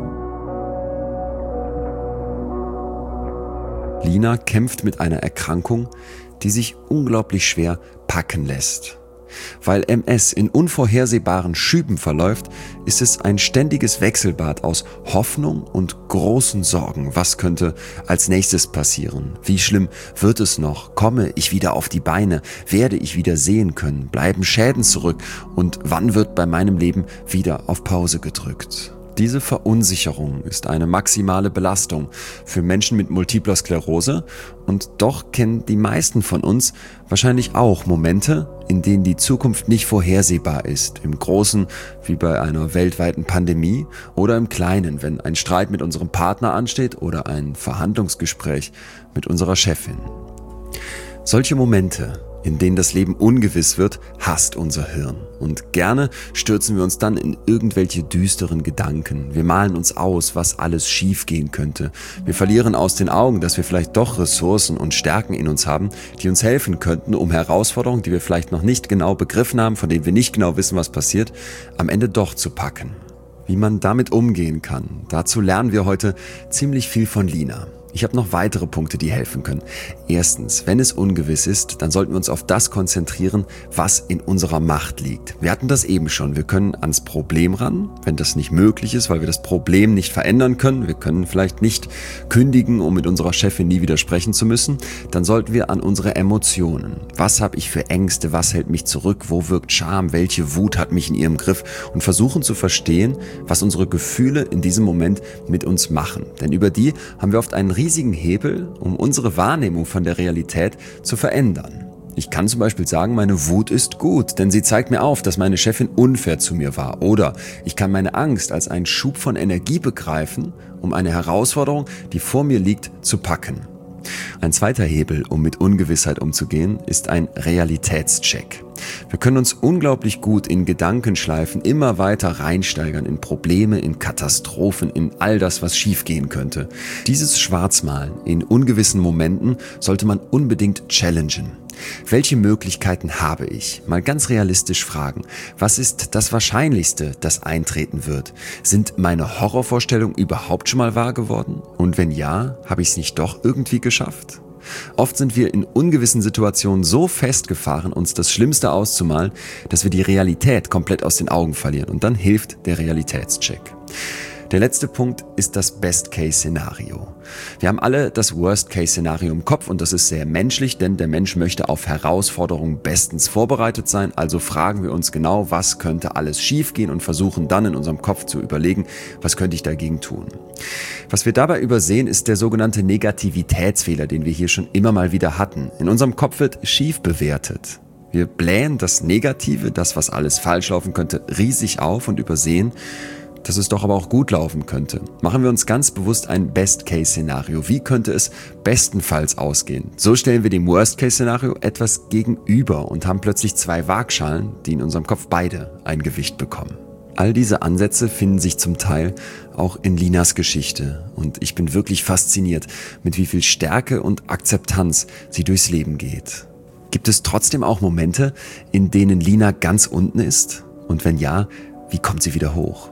Lina kämpft mit einer Erkrankung, die sich unglaublich schwer packen lässt. Weil M S in unvorhersehbaren Schüben verläuft, ist es ein ständiges Wechselbad aus Hoffnung und großen Sorgen. Was könnte als nächstes passieren? Wie schlimm wird es noch? Komme ich wieder auf die Beine? Werde ich wieder sehen können? Bleiben Schäden zurück? Und wann wird bei meinem Leben wieder auf Pause gedrückt? Diese Verunsicherung ist eine maximale Belastung für Menschen mit multipler Sklerose und doch kennen die meisten von uns wahrscheinlich auch Momente, in denen die Zukunft nicht vorhersehbar ist. Im Großen wie bei einer weltweiten Pandemie oder im Kleinen, wenn ein Streit mit unserem Partner ansteht oder ein Verhandlungsgespräch mit unserer Chefin. Solche Momente, in denen das Leben ungewiss wird, hasst unser Hirn. Und gerne stürzen wir uns dann in irgendwelche düsteren Gedanken. Wir malen uns aus, was alles schiefgehen könnte. Wir verlieren aus den Augen, dass wir vielleicht doch Ressourcen und Stärken in uns haben, die uns helfen könnten, um Herausforderungen, die wir vielleicht noch nicht genau begriffen haben, von denen wir nicht genau wissen, was passiert, am Ende doch zu packen. Wie man damit umgehen kann, dazu lernen wir heute ziemlich viel von Lina. Ich habe noch weitere Punkte, die helfen können. Erstens, wenn es ungewiss ist, dann sollten wir uns auf das konzentrieren, was in unserer Macht liegt. Wir hatten das eben schon. Wir können ans Problem ran, wenn das nicht möglich ist, weil wir das Problem nicht verändern können. Wir können vielleicht nicht kündigen, um mit unserer Chefin nie wieder sprechen zu müssen. Dann sollten wir an unsere Emotionen. Was habe ich für Ängste? Was hält mich zurück? Wo wirkt Scham? Welche Wut hat mich in ihrem Griff? Und versuchen zu verstehen, was unsere Gefühle in diesem Moment mit uns machen. Denn über die haben wir oft einen riesigen Hebel, um unsere Wahrnehmung von der Realität zu verändern. Ich kann zum Beispiel sagen, meine Wut ist gut, denn sie zeigt mir auf, dass meine Chefin unfair zu mir war. Oder ich kann meine Angst als einen Schub von Energie begreifen, um eine Herausforderung, die vor mir liegt, zu packen. Ein zweiter Hebel, um mit Ungewissheit umzugehen, ist ein Realitätscheck. Wir können uns unglaublich gut in Gedankenschleifen immer weiter reinsteigern in Probleme, in Katastrophen, in all das, was schiefgehen könnte. Dieses Schwarzmalen in ungewissen Momenten sollte man unbedingt challengen. Welche Möglichkeiten habe ich? Mal ganz realistisch fragen. Was ist das Wahrscheinlichste, das eintreten wird? Sind meine Horrorvorstellungen überhaupt schon mal wahr geworden? Und wenn ja, habe ich es nicht doch irgendwie geschafft? Oft sind wir in ungewissen Situationen so festgefahren, uns das Schlimmste auszumalen, dass wir die Realität komplett aus den Augen verlieren. Und dann hilft der Realitätscheck. Der letzte Punkt ist das Best-Case-Szenario. Wir haben alle das Worst-Case-Szenario im Kopf und das ist sehr menschlich, denn der Mensch möchte auf Herausforderungen bestens vorbereitet sein. Also fragen wir uns genau, was könnte alles schiefgehen und versuchen dann in unserem Kopf zu überlegen, was könnte ich dagegen tun. Was wir dabei übersehen, ist der sogenannte Negativitätsfehler, den wir hier schon immer mal wieder hatten. In unserem Kopf wird schief bewertet. Wir blähen das Negative, das, was alles falsch laufen könnte, riesig auf und übersehen, dass es doch aber auch gut laufen könnte. Machen wir uns ganz bewusst ein Best-Case-Szenario. Wie könnte es bestenfalls ausgehen? So stellen wir dem Worst-Case-Szenario etwas gegenüber und haben plötzlich zwei Waagschalen, die in unserem Kopf beide ein Gewicht bekommen. All diese Ansätze finden sich zum Teil auch in Linas Geschichte und ich bin wirklich fasziniert, mit wie viel Stärke und Akzeptanz sie durchs Leben geht. Gibt es trotzdem auch Momente, in denen Lina ganz unten ist? Und wenn ja, wie kommt sie wieder hoch?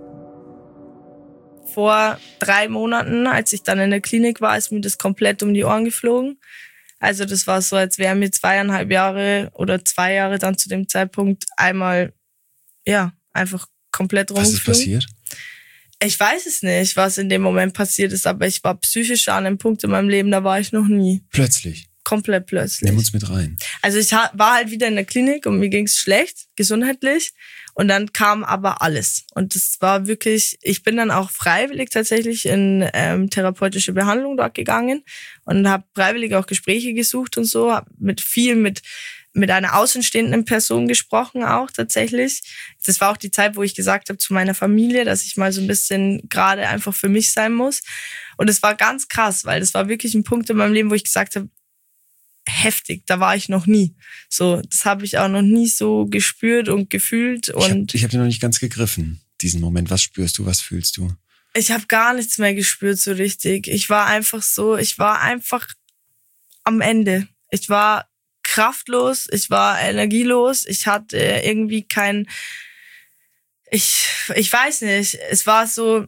Vor drei Monaten, als ich dann in der Klinik war, ist mir das komplett um die Ohren geflogen. Also das war so, als wären mir zweieinhalb Jahre oder zwei Jahre dann zu dem Zeitpunkt einmal, ja, einfach komplett rumgeflogen. Was ist passiert? Ich weiß es nicht, was in dem Moment passiert ist, aber ich war psychisch an einem Punkt in meinem Leben, da war ich noch nie. Plötzlich? Komplett plötzlich. Nimm uns mit rein. Also ich war halt wieder in der Klinik und mir ging's schlecht, gesundheitlich. Und dann kam aber alles. Und das war wirklich, ich bin dann auch freiwillig tatsächlich in ähm, therapeutische Behandlung dort gegangen und habe freiwillig auch Gespräche gesucht und so, hab mit viel mit mit einer außenstehenden Person gesprochen auch tatsächlich. Das war auch die Zeit, wo ich gesagt habe zu meiner Familie, dass ich mal so ein bisschen gerade einfach für mich sein muss. Und es war ganz krass, weil das war wirklich ein Punkt in meinem Leben, wo ich gesagt habe, heftig, da war ich noch nie. So, das habe ich auch noch nie so gespürt und gefühlt. Und ich habe hab dir noch nicht ganz gegriffen, diesen Moment. Was spürst du, was fühlst du? Ich habe gar nichts mehr gespürt so richtig. Ich war einfach so, ich war einfach am Ende. Ich war kraftlos, ich war energielos, ich hatte irgendwie kein, ich, ich weiß nicht, es war so,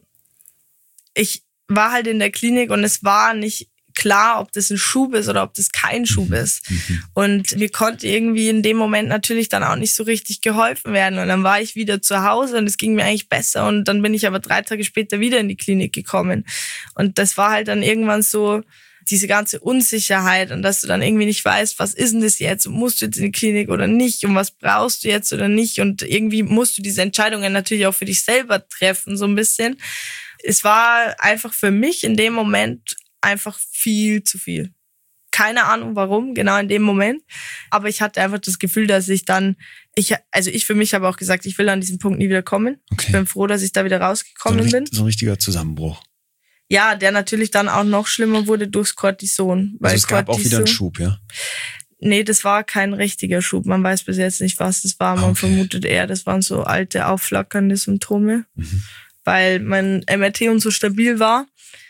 ich war halt in der Klinik und es war nicht klar, ob das ein Schub ist oder ob das kein Schub ist. Mhm. Und mir konnte irgendwie in dem Moment natürlich dann auch nicht so richtig geholfen werden. Und dann war ich wieder zu Hause und es ging mir eigentlich besser. Und dann bin ich aber drei Tage später wieder in die Klinik gekommen. Und das war halt dann irgendwann so diese ganze Unsicherheit und dass du dann irgendwie nicht weißt, was ist denn das jetzt? Musst du jetzt in die Klinik oder nicht? Und was brauchst du jetzt oder nicht? Und irgendwie musst du diese Entscheidungen natürlich auch für dich selber treffen, so ein bisschen. Es war einfach für mich in dem Moment einfach viel zu viel. Keine Ahnung warum, genau in dem Moment. Aber ich hatte einfach das Gefühl, dass ich dann, ich, also ich für mich habe auch gesagt, ich will an diesen Punkt nie wieder kommen. Okay. Ich bin froh, dass ich da wieder rausgekommen so bin. So ein richtiger Zusammenbruch. Ja, der natürlich dann auch noch schlimmer wurde durchs Cortison. Weil also es gab Cortison, auch wieder einen Schub, ja? Nee, das war kein richtiger Schub. Man weiß bis jetzt nicht, was das war. Man okay. vermutet eher, das waren so alte, aufflackernde Symptome. Mhm. Weil mein M R T und so stabil war.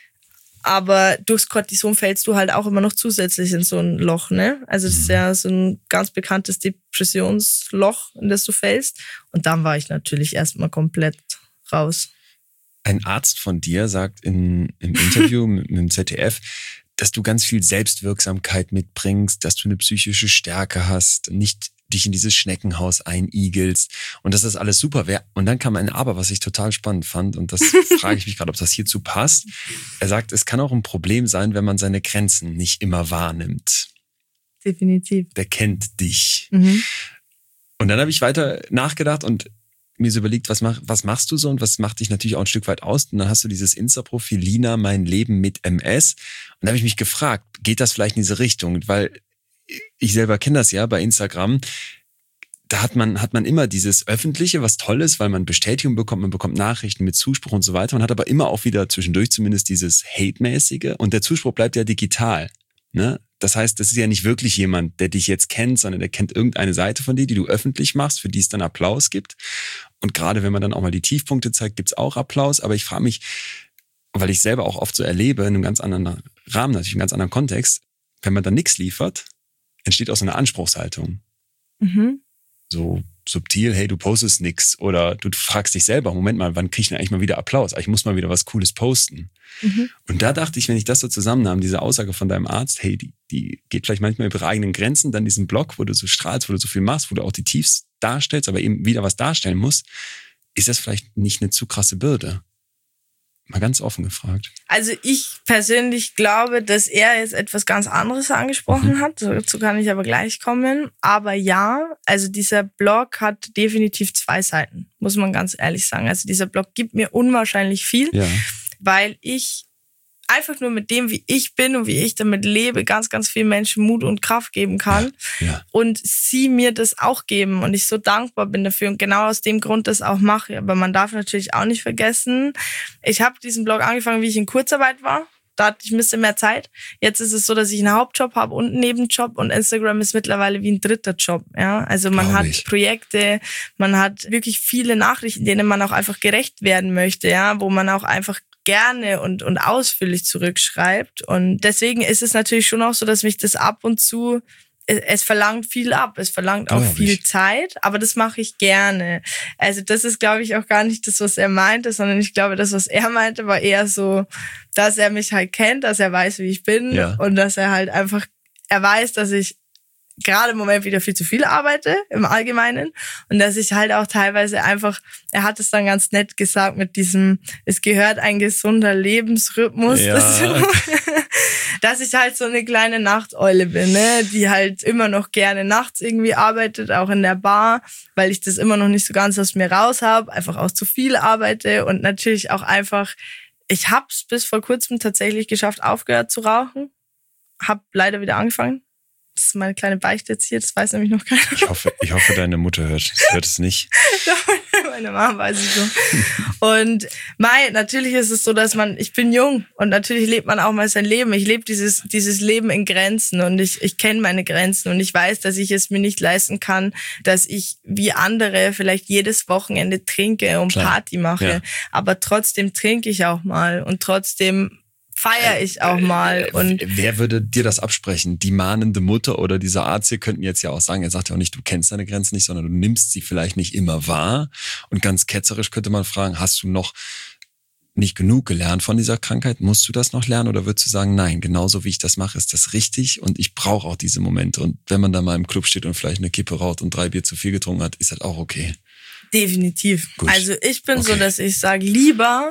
Aber durchs Cortison fällst du halt auch immer noch zusätzlich in so ein Loch, ne? Also das ist ja so ein ganz bekanntes Depressionsloch, in das du fällst. Und dann war ich natürlich erstmal komplett raus. Ein Arzt von dir sagt in, im Interview mit, mit dem Z D F, dass du ganz viel Selbstwirksamkeit mitbringst, dass du eine psychische Stärke hast, nicht dich in dieses Schneckenhaus einigelst und dass das alles super wäre. Und dann kam ein Aber, was ich total spannend fand und das frage ich mich gerade, ob das hierzu passt. Er sagt, es kann auch ein Problem sein, wenn man seine Grenzen nicht immer wahrnimmt. Definitiv. Der kennt dich. Mhm. Und dann habe ich weiter nachgedacht und mir so überlegt, was, mach, was machst du so und was macht dich natürlich auch ein Stück weit aus. Und dann hast du dieses Insta-Profil Lina, mein Leben mit M S. Und da habe ich mich gefragt, geht das vielleicht in diese Richtung? Weil ich selber kenne das ja bei Instagram. Da hat man, hat man immer dieses Öffentliche, was toll ist, weil man Bestätigung bekommt, man bekommt Nachrichten mit Zuspruch und so weiter. Man hat aber immer auch wieder zwischendurch zumindest dieses Hate-mäßige. Und der Zuspruch bleibt ja digital. Ne? Das heißt, das ist ja nicht wirklich jemand, der dich jetzt kennt, sondern der kennt irgendeine Seite von dir, die du öffentlich machst, für die es dann Applaus gibt. Und gerade wenn man dann auch mal die Tiefpunkte zeigt, gibt's auch Applaus. Aber ich frage mich, weil ich selber auch oft so erlebe, in einem ganz anderen Rahmen, natürlich in einem ganz anderen Kontext, wenn man dann nichts liefert, entsteht auch so eine Anspruchshaltung. Mhm. So subtil, hey, du postest nix. Oder du fragst dich selber, Moment mal, wann krieg ich denn eigentlich mal wieder Applaus? Ich muss mal wieder was Cooles posten. Mhm. Und da dachte ich, wenn ich das so zusammennahm, diese Aussage von deinem Arzt, hey, die, die geht vielleicht manchmal über ihre eigenen Grenzen, dann diesen Blog, wo du so strahlst, wo du so viel machst, wo du auch die Tiefs darstellst, aber eben wieder was darstellen musst, ist das vielleicht nicht eine zu krasse Bürde? Mal ganz offen gefragt. Also ich persönlich glaube, dass er jetzt etwas ganz anderes angesprochen mhm. hat. Dazu kann ich aber gleich kommen. Aber ja, also dieser Blog hat definitiv zwei Seiten, muss man ganz ehrlich sagen. Also dieser Blog gibt mir unwahrscheinlich viel, ja. weil ich einfach nur mit dem, wie ich bin und wie ich damit lebe, ganz, ganz vielen Menschen Mut und Kraft geben kann. Ja, ja. Und sie mir das auch geben und ich so dankbar bin dafür und genau aus dem Grund das auch mache. Aber man darf natürlich auch nicht vergessen, ich habe diesen Blog angefangen, wie ich in Kurzarbeit war. Da hatte ich ein bisschen mehr Zeit. Jetzt ist es so, dass ich einen Hauptjob habe und einen Nebenjob und Instagram ist mittlerweile wie ein dritter Job. Ja, also man Glaub hat ich. Projekte, man hat wirklich viele Nachrichten, denen man auch einfach gerecht werden möchte, ja, wo man auch einfach gerne und, und ausführlich zurückschreibt. Und deswegen ist es natürlich schon auch so, dass mich das ab und zu, es, es verlangt viel ab. Es verlangt auch Glaub viel ich. Zeit, aber das mache ich gerne. Also das ist, glaube ich, auch gar nicht das, was er meinte, sondern ich glaube, das, was er meinte, war eher so, dass er mich halt kennt, dass er weiß, wie ich bin Ja. und dass er halt einfach, er weiß, dass ich gerade im Moment wieder viel zu viel arbeite, im Allgemeinen. Und dass ich halt auch teilweise einfach, er hat es dann ganz nett gesagt mit diesem, es gehört ein gesunder Lebensrhythmus Ja. dazu. Dass ich halt so eine kleine Nachteule bin, ne, die halt immer noch gerne nachts irgendwie arbeitet, auch in der Bar, weil ich das immer noch nicht so ganz aus mir raus habe, einfach auch zu viel arbeite und natürlich auch einfach, ich hab's bis vor kurzem tatsächlich geschafft, aufgehört zu rauchen, hab leider wieder angefangen. Das ist meine kleine Beichte jetzt hier, das weiß nämlich noch keiner. Ich hoffe, ich hoffe deine Mutter hört, hört es nicht. Meine Mama weiß ich so. Und Mai, natürlich ist es so, dass man, ich bin jung und natürlich lebt man auch mal sein Leben. Ich lebe dieses dieses Leben in Grenzen und ich ich kenne meine Grenzen und ich weiß, dass ich es mir nicht leisten kann, dass ich wie andere vielleicht jedes Wochenende trinke und Klar. Party mache. Ja. Aber trotzdem trinke ich auch mal und trotzdem feiere ich auch mal. Und wer würde dir das absprechen? Die mahnende Mutter oder dieser Arzt hier könnten jetzt ja auch sagen, er sagt ja auch nicht, du kennst deine Grenzen nicht, sondern du nimmst sie vielleicht nicht immer wahr. Und ganz ketzerisch könnte man fragen, hast du noch nicht genug gelernt von dieser Krankheit? Musst du das noch lernen oder würdest du sagen, nein, genauso wie ich das mache, ist das richtig und ich brauche auch diese Momente. Und wenn man da mal im Club steht und vielleicht eine Kippe raucht und drei Bier zu viel getrunken hat, ist das auch okay. Definitiv. Gut. Also ich bin Okay. so, dass ich sage, lieber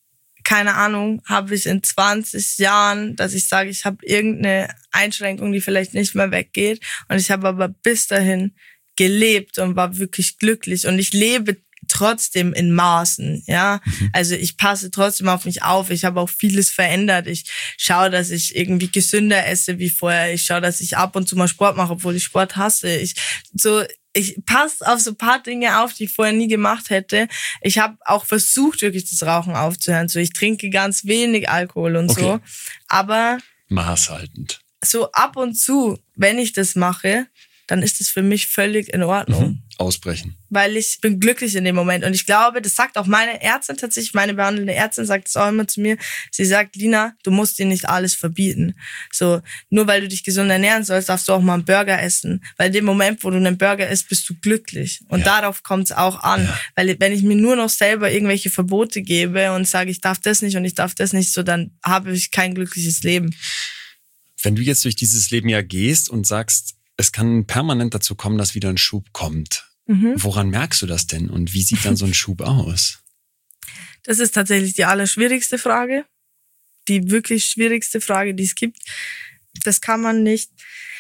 keine Ahnung, habe ich in zwanzig Jahren, dass ich sage, ich habe irgendeine Einschränkung, die vielleicht nicht mehr weggeht. Und ich habe aber bis dahin gelebt und war wirklich glücklich. Und ich lebe trotzdem in Maßen, ja. Mhm. Also ich passe trotzdem auf mich auf. Ich habe auch vieles verändert. Ich schaue, dass ich irgendwie gesünder esse wie vorher. Ich schaue, dass ich ab und zu mal Sport mache, obwohl ich Sport hasse. Ich so Ich passe auf so ein paar Dinge auf, die ich vorher nie gemacht hätte. Ich habe auch versucht, wirklich das Rauchen aufzuhören. So, ich trinke ganz wenig Alkohol und okay. so. Aber maßhaltend. So ab und zu, wenn ich das mache, dann ist es für mich völlig in Ordnung. Mhm. Ausbrechen. Weil ich bin glücklich in dem Moment. Und ich glaube, das sagt auch meine Ärztin tatsächlich, meine behandelnde Ärztin sagt es auch immer zu mir. Sie sagt, Lina, du musst dir nicht alles verbieten. So, nur weil du dich gesund ernähren sollst, darfst du auch mal einen Burger essen. Weil in dem Moment, wo du einen Burger isst, bist du glücklich. Und ja. darauf kommt es auch an. Ja. Weil wenn ich mir nur noch selber irgendwelche Verbote gebe und sage, ich darf das nicht und ich darf das nicht, so dann habe ich kein glückliches Leben. Wenn du jetzt durch dieses Leben ja gehst und sagst, es kann permanent dazu kommen, dass wieder ein Schub kommt. Mhm. Woran merkst du das denn und wie sieht dann so ein Schub aus? Das ist tatsächlich die allerschwierigste Frage. Die wirklich schwierigste Frage, die es gibt. Das kann man nicht.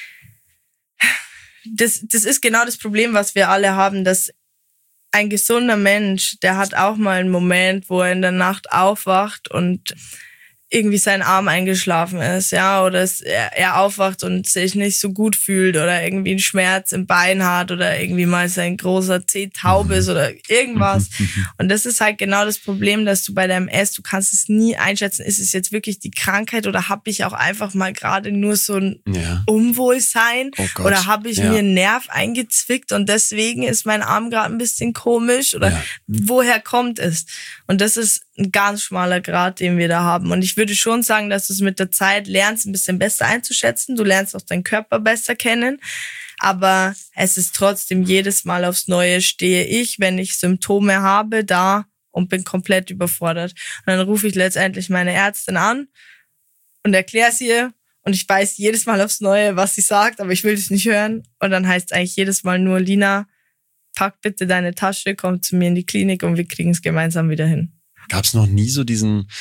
Das, das ist genau das Problem, was wir alle haben, dass ein gesunder Mensch, der hat auch mal einen Moment, wo er in der Nacht aufwacht und irgendwie sein Arm eingeschlafen ist, ja, oder es, er, er aufwacht und sich nicht so gut fühlt oder irgendwie einen Schmerz im Bein hat oder irgendwie mal sein großer Zeh taub ist oder irgendwas. Und das ist halt genau das Problem, dass du bei der M S, du kannst es nie einschätzen, ist es jetzt wirklich die Krankheit oder habe ich auch einfach mal gerade nur so ein ja. Unwohlsein oh oder habe ich ja. mir einen Nerv eingezwickt und deswegen ist mein Arm gerade ein bisschen komisch oder ja. woher kommt es? Und das ist ein ganz schmaler Grat, den wir da haben. Und ich würde schon sagen, dass du es mit der Zeit lernst, ein bisschen besser einzuschätzen. Du lernst auch deinen Körper besser kennen. Aber es ist trotzdem jedes Mal aufs Neue stehe ich, wenn ich Symptome habe, da und bin komplett überfordert. Und dann rufe ich letztendlich meine Ärztin an und erkläre es ihr. Und ich weiß jedes Mal aufs Neue, was sie sagt, aber ich will das nicht hören. Und dann heißt es eigentlich jedes Mal nur, Lina, pack bitte deine Tasche, komm zu mir in die Klinik und wir kriegen es gemeinsam wieder hin. Gab es noch nie so diesen,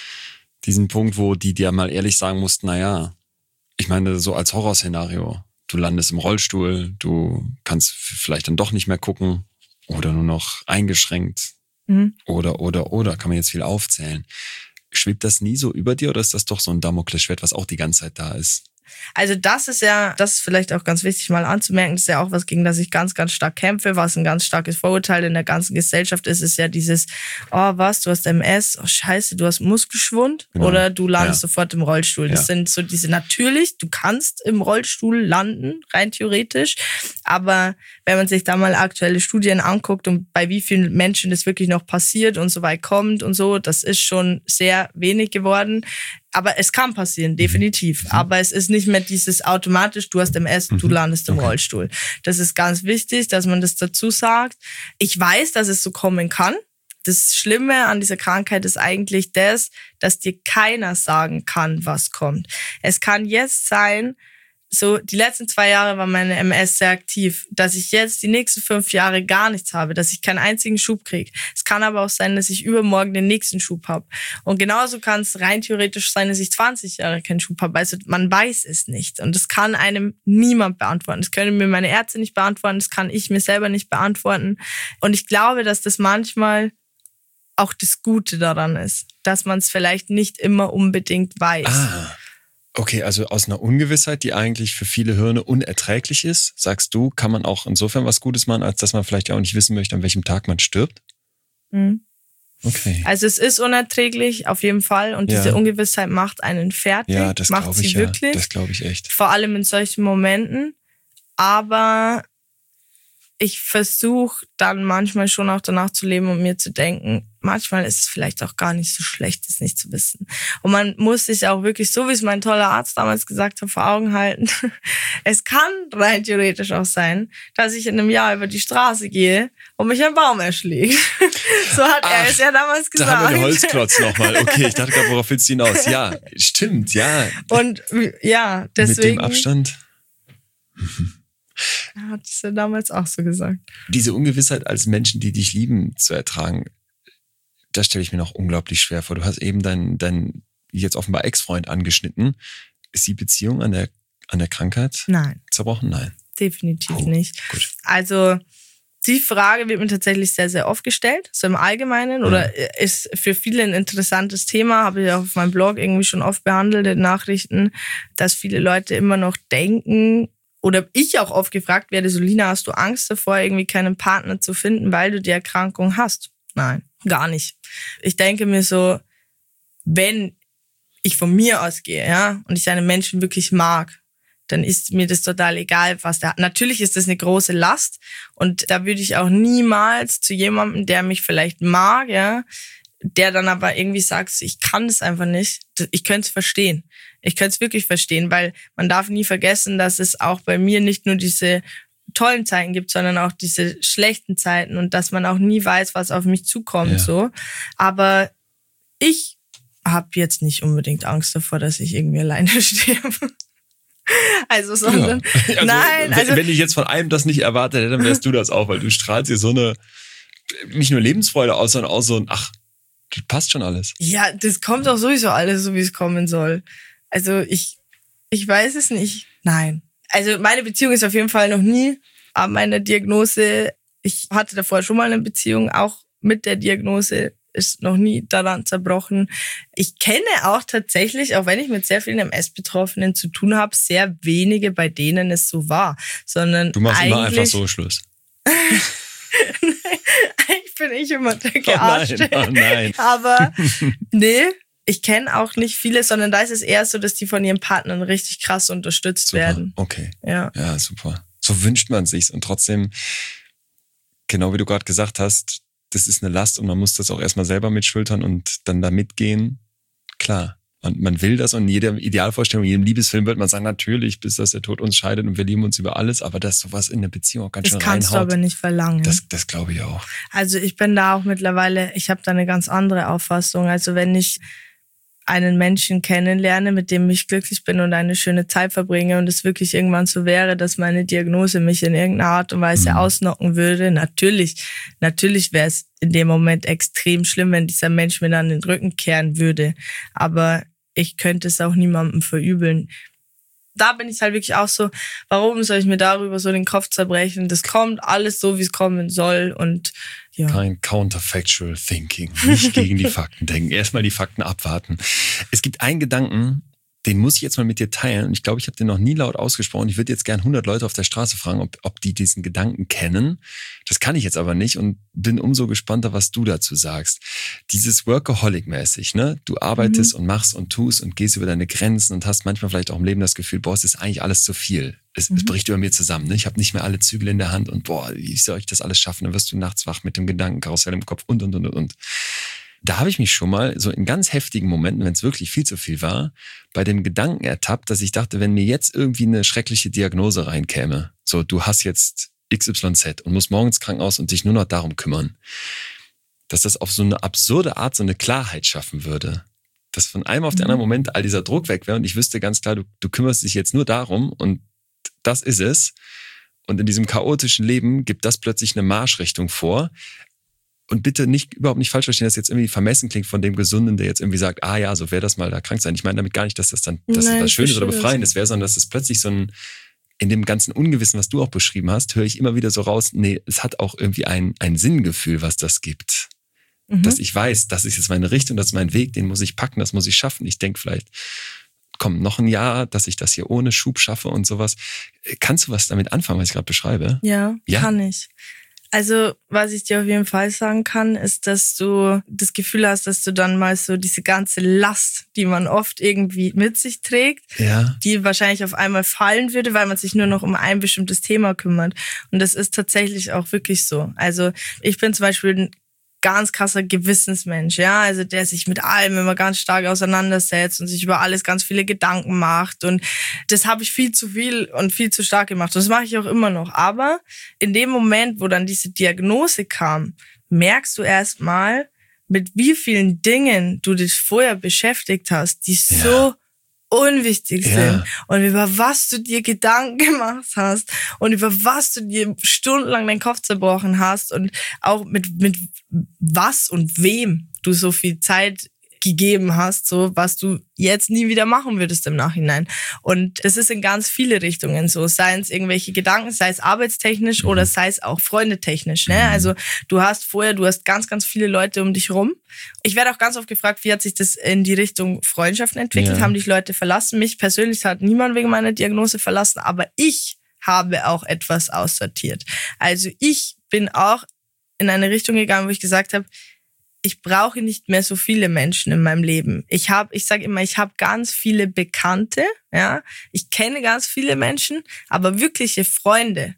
diesen Punkt, wo die dir mal ehrlich sagen mussten, naja, ich meine, so als Horrorszenario, du landest im Rollstuhl, du kannst vielleicht dann doch nicht mehr gucken oder nur noch eingeschränkt mhm. oder, oder, oder, kann man jetzt viel aufzählen. Schwebt das nie so über dir oder ist das doch so ein Damoklesschwert, was auch die ganze Zeit da ist? Also das ist ja, das ist vielleicht auch ganz wichtig mal anzumerken, das ist ja auch was, gegen das ich ganz, ganz stark kämpfe, was ein ganz starkes Vorurteil in der ganzen Gesellschaft ist, ist ja dieses, oh was, du hast M S, oh scheiße, du hast Muskelschwund genau. oder du landest ja. sofort im Rollstuhl. Das ja. sind so diese, natürlich, du kannst im Rollstuhl landen, rein theoretisch, aber wenn man sich da mal aktuelle Studien anguckt und bei wie vielen Menschen das wirklich noch passiert und so weit kommt und so, das ist schon sehr wenig geworden. Aber es kann passieren, definitiv. Mhm. Aber es ist nicht mehr dieses automatisch, du hast M S, mhm. du landest im okay. Rollstuhl. Das ist ganz wichtig, dass man das dazu sagt. Ich weiß, dass es so kommen kann. Das Schlimme an dieser Krankheit ist eigentlich das, dass dir keiner sagen kann, was kommt. Es kann jetzt sein, so die letzten zwei Jahre war meine M S sehr aktiv, dass ich jetzt die nächsten fünf Jahre gar nichts habe, dass ich keinen einzigen Schub kriege. Es kann aber auch sein, dass ich übermorgen den nächsten Schub habe. Und genauso kann es rein theoretisch sein, dass ich zwanzig Jahre keinen Schub habe. Also man weiß es nicht. Und das kann einem niemand beantworten. Das können mir meine Ärzte nicht beantworten, das kann ich mir selber nicht beantworten. Und ich glaube, dass das manchmal auch das Gute daran ist, dass man es vielleicht nicht immer unbedingt weiß. Ah. Okay, also aus einer Ungewissheit, die eigentlich für viele Hirne unerträglich ist, sagst du, kann man auch insofern was Gutes machen, als dass man vielleicht auch nicht wissen möchte, an welchem Tag man stirbt? Mhm. Okay. Also es ist unerträglich, auf jeden Fall. Und Ja. diese Ungewissheit macht einen fertig. Ja, das macht glaube sie ich ja. wirklich. Das glaube ich echt. Vor allem in solchen Momenten. Aber ich versuche dann manchmal schon auch danach zu leben und mir zu denken, manchmal ist es vielleicht auch gar nicht so schlecht, es nicht zu wissen. Und man muss sich auch wirklich, so wie es mein toller Arzt damals gesagt hat, vor Augen halten. Es kann rein theoretisch auch sein, dass ich in einem Jahr über die Straße gehe und mich ein Baum erschlägt. So hat Ach, er es ja damals gesagt. Da haben wir den Holzklotz nochmal. Okay, ich dachte gerade, worauf willst du hinaus? Ja, stimmt, ja. Und ja, deswegen. Mit dem Abstand. Er hat es ja damals auch so gesagt. Diese Ungewissheit als Menschen, die dich lieben, zu ertragen, das stelle ich mir noch unglaublich schwer vor. Du hast eben deinen dein jetzt offenbar Ex-Freund angeschnitten. Ist die Beziehung an der, an der Krankheit Nein, zerbrochen? Nein. definitiv Oh, nicht. gut. Also die Frage wird mir tatsächlich sehr, sehr oft gestellt, so im Allgemeinen, Ja. oder ist für viele ein interessantes Thema, habe ich auch auf meinem Blog irgendwie schon oft behandelt in Nachrichten, dass viele Leute immer noch denken, oder ich auch oft gefragt werde, so Lina, hast du Angst davor, irgendwie keinen Partner zu finden, weil du die Erkrankung hast? Nein, gar nicht. Ich denke mir so, wenn ich von mir ausgehe, ja, und ich einen Menschen wirklich mag, dann ist mir das total egal, was der hat. Natürlich ist das eine große Last und da würde ich auch niemals zu jemandem, der mich vielleicht mag, ja, der dann aber irgendwie sagt, ich kann das einfach nicht. Ich könnte es verstehen. Ich könnte es wirklich verstehen, weil man darf nie vergessen, dass es auch bei mir nicht nur diese tollen Zeiten gibt, sondern auch diese schlechten Zeiten und dass man auch nie weiß, was auf mich zukommt. Ja. So. Aber ich habe jetzt nicht unbedingt Angst davor, dass ich irgendwie alleine sterbe. Also, sondern, Ja. Also, nein, wenn, also, wenn ich jetzt von einem das nicht erwartet hätte, dann wärst du das auch, weil du strahlst hier so eine, nicht nur Lebensfreude aus, sondern auch so ein, ach, das passt schon alles. ja, das kommt auch sowieso alles so, wie es kommen soll. Also, ich, ich weiß es nicht. Nein. Also, meine Beziehung ist auf jeden Fall noch nie an meiner Diagnose. Ich hatte davor schon mal eine Beziehung, auch mit der Diagnose, ist noch nie daran zerbrochen. Ich kenne auch tatsächlich, auch wenn ich mit sehr vielen M S-Betroffenen zu tun habe, sehr wenige, bei denen es so war. Sondern Du machst immer eigentlich, einfach so Schluss. Eigentlich bin ich immer der Oh Gearschte. nein, oh nein. Aber nee, ich kenne auch nicht viele, sondern da ist es eher so, dass die von ihren Partnern richtig krass unterstützt Super. werden. Okay. Ja. Ja, super. So wünscht man sich's. Und trotzdem, genau wie du gerade gesagt hast, das ist eine Last und man muss das auch erstmal selber mitschultern und dann da mitgehen. Klar. Und man will das und in jeder Idealvorstellung, in jedem Liebesfilm wird man sagen, natürlich, bis dass der Tod uns scheidet und wir lieben uns über alles, aber dass sowas in eine Beziehung auch ganz Das schön kannst du reinhaut. aber nicht verlangen. Das, das glaube ich auch. Also ich bin da auch mittlerweile, ich habe da eine ganz andere Auffassung. Also wenn ich einen Menschen kennenlerne, mit dem ich glücklich bin und eine schöne Zeit verbringe und es wirklich irgendwann so wäre, dass meine Diagnose mich in irgendeiner Art und Weise Mhm. ausnocken würde, natürlich, natürlich wäre es in dem Moment extrem schlimm, wenn dieser Mensch mir dann den Rücken kehren würde. Aber ich könnte es auch niemandem verübeln. Da bin ich halt wirklich auch so, warum soll ich mir darüber so den Kopf zerbrechen? Das kommt alles so, wie es kommen soll und ja. Kein counterfactual thinking. Nicht gegen die Fakten denken. Erstmal die Fakten abwarten. Es gibt einen Gedanken, den muss ich jetzt mal mit dir teilen. Und ich glaube, ich habe den noch nie laut ausgesprochen. Ich würde jetzt gern hundert Leute auf der Straße fragen, ob, ob die diesen Gedanken kennen. Das kann ich jetzt aber nicht und bin umso gespannter, was du dazu sagst. Dieses Workaholic-mäßig, ne? Du arbeitest Mhm. und machst und tust und gehst über deine Grenzen und hast manchmal vielleicht auch im Leben das Gefühl, boah, es ist eigentlich alles zu viel. Es, Mhm. es bricht über mir zusammen. Ne? Ich habe nicht mehr alle Zügel in der Hand und boah, wie soll ich das alles schaffen? Dann wirst du nachts wach mit dem Gedankenkarussell im Kopf und, und, und, und. Da habe ich mich schon mal so in ganz heftigen Momenten, wenn es wirklich viel zu viel war, bei dem Gedanken ertappt, dass ich dachte, wenn mir jetzt irgendwie eine schreckliche Diagnose reinkäme, so du hast jetzt X Y Z und musst morgens ins Krankenhaus und dich nur noch darum kümmern, dass das auf so eine absurde Art so eine Klarheit schaffen würde. Dass von einem auf den anderen Moment all dieser Druck weg wäre und ich wüsste ganz klar, du, du kümmerst dich jetzt nur darum und das ist es. Und in diesem chaotischen Leben gibt das plötzlich eine Marschrichtung vor. Und bitte nicht, überhaupt nicht falsch verstehen, dass jetzt irgendwie vermessen klingt von dem Gesunden, der jetzt irgendwie sagt, ah ja, so wäre das mal da krank sein. Ich meine damit gar nicht, dass das dann, dass Nein, das was ich Schönes oder verstehe Befreiendes wäre, sondern dass es plötzlich so ein, in dem ganzen Ungewissen, was du auch beschrieben hast, höre ich immer wieder so raus, nee, es hat auch irgendwie ein, ein Sinngefühl, was das gibt. Mhm. Dass ich weiß, das ist jetzt meine Richtung, das ist mein Weg, den muss ich packen, das muss ich schaffen. Ich denke vielleicht komm, noch ein Jahr, dass ich das hier ohne Schub schaffe und sowas. Kannst du was damit anfangen, was ich gerade beschreibe? Ja, ja, kann ich. Also, was ich dir auf jeden Fall sagen kann, ist, dass du das Gefühl hast, dass du dann mal so diese ganze Last, die man oft irgendwie mit sich trägt, ja. die wahrscheinlich auf einmal fallen würde, weil man sich nur noch um ein bestimmtes Thema kümmert. Und das ist tatsächlich auch wirklich so. Also, ich bin zum Beispiel ein ganz krasser Gewissensmensch, ja, also der sich mit allem immer ganz stark auseinandersetzt und sich über alles ganz viele Gedanken macht, und das habe ich viel zu viel und viel zu stark gemacht, und das mache ich auch immer noch. Aber in dem Moment, wo dann diese Diagnose kam, merkst du erst mal, mit wie vielen Dingen du dich vorher beschäftigt hast, die ja. so unwichtig ja. sind, und über was du dir Gedanken gemacht hast und über was du dir stundenlang den Kopf zerbrochen hast und auch mit mit was und wem du so viel Zeit gegeben hast, so was du jetzt nie wieder machen würdest im Nachhinein. Und das ist in ganz viele Richtungen so, sei es irgendwelche Gedanken, sei es arbeitstechnisch mhm. oder sei es auch freundetechnisch. Ne? Mhm. Also du hast vorher, du hast ganz, ganz viele Leute um dich rum. Ich werde auch ganz oft gefragt, wie hat sich das in die Richtung Freundschaften entwickelt? Ja. Haben dich Leute verlassen? Mich persönlich hat niemand wegen meiner Diagnose verlassen, aber ich habe auch etwas aussortiert. Also ich bin auch in eine Richtung gegangen, wo ich gesagt habe, ich brauche nicht mehr so viele Menschen in meinem Leben. Ich habe, ich sage immer, ich habe ganz viele Bekannte, ja, ich kenne ganz viele Menschen, aber wirkliche Freunde,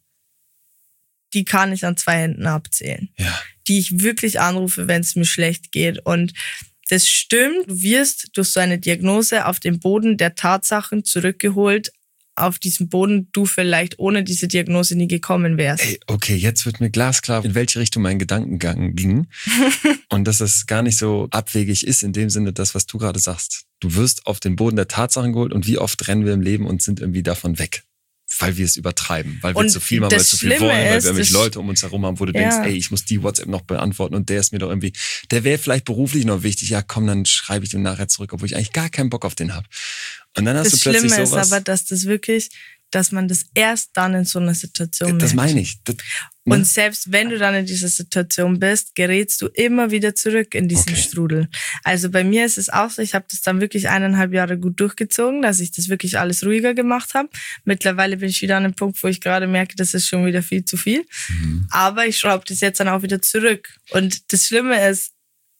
die kann ich an zwei Händen abzählen, ja. die ich wirklich anrufe, wenn es mir schlecht geht. Und das stimmt, du wirst durch so eine Diagnose auf den Boden der Tatsachen zurückgeholt, auf diesem Boden du vielleicht ohne diese Diagnose nie gekommen wärst. Ey, okay, jetzt wird mir glasklar, in welche Richtung mein Gedankengang ging. Und dass es gar nicht so abwegig ist, in dem Sinne, das, was du gerade sagst. Du wirst auf den Boden der Tatsachen geholt, und wie oft rennen wir im Leben und sind irgendwie davon weg. Weil wir es übertreiben, weil wir und zu viel machen, weil wir zu viel wollen, weil wir irgendwelche Leute um uns herum haben, wo du ja. denkst, ey, ich muss die WhatsApp noch beantworten, und der ist mir doch irgendwie, der wäre vielleicht beruflich noch wichtig, ja komm, dann schreibe ich dem nachher zurück, obwohl ich eigentlich gar keinen Bock auf den habe. Und dann hast das du plötzlich Schlimme sowas. ist aber, dass das wirklich, dass man das erst dann in so einer Situation merkt. Das meine ich. Das, ne? Und selbst wenn du dann in dieser Situation bist, gerätst du immer wieder zurück in diesen okay. Strudel. Also bei mir ist es auch so, ich habe das dann wirklich eineinhalb Jahre gut durchgezogen, dass ich das wirklich alles ruhiger gemacht habe. Mittlerweile bin ich wieder an einem Punkt, wo ich gerade merke, das ist schon wieder viel zu viel. Mhm. Aber ich schraube das jetzt dann auch wieder zurück. Und das Schlimme ist,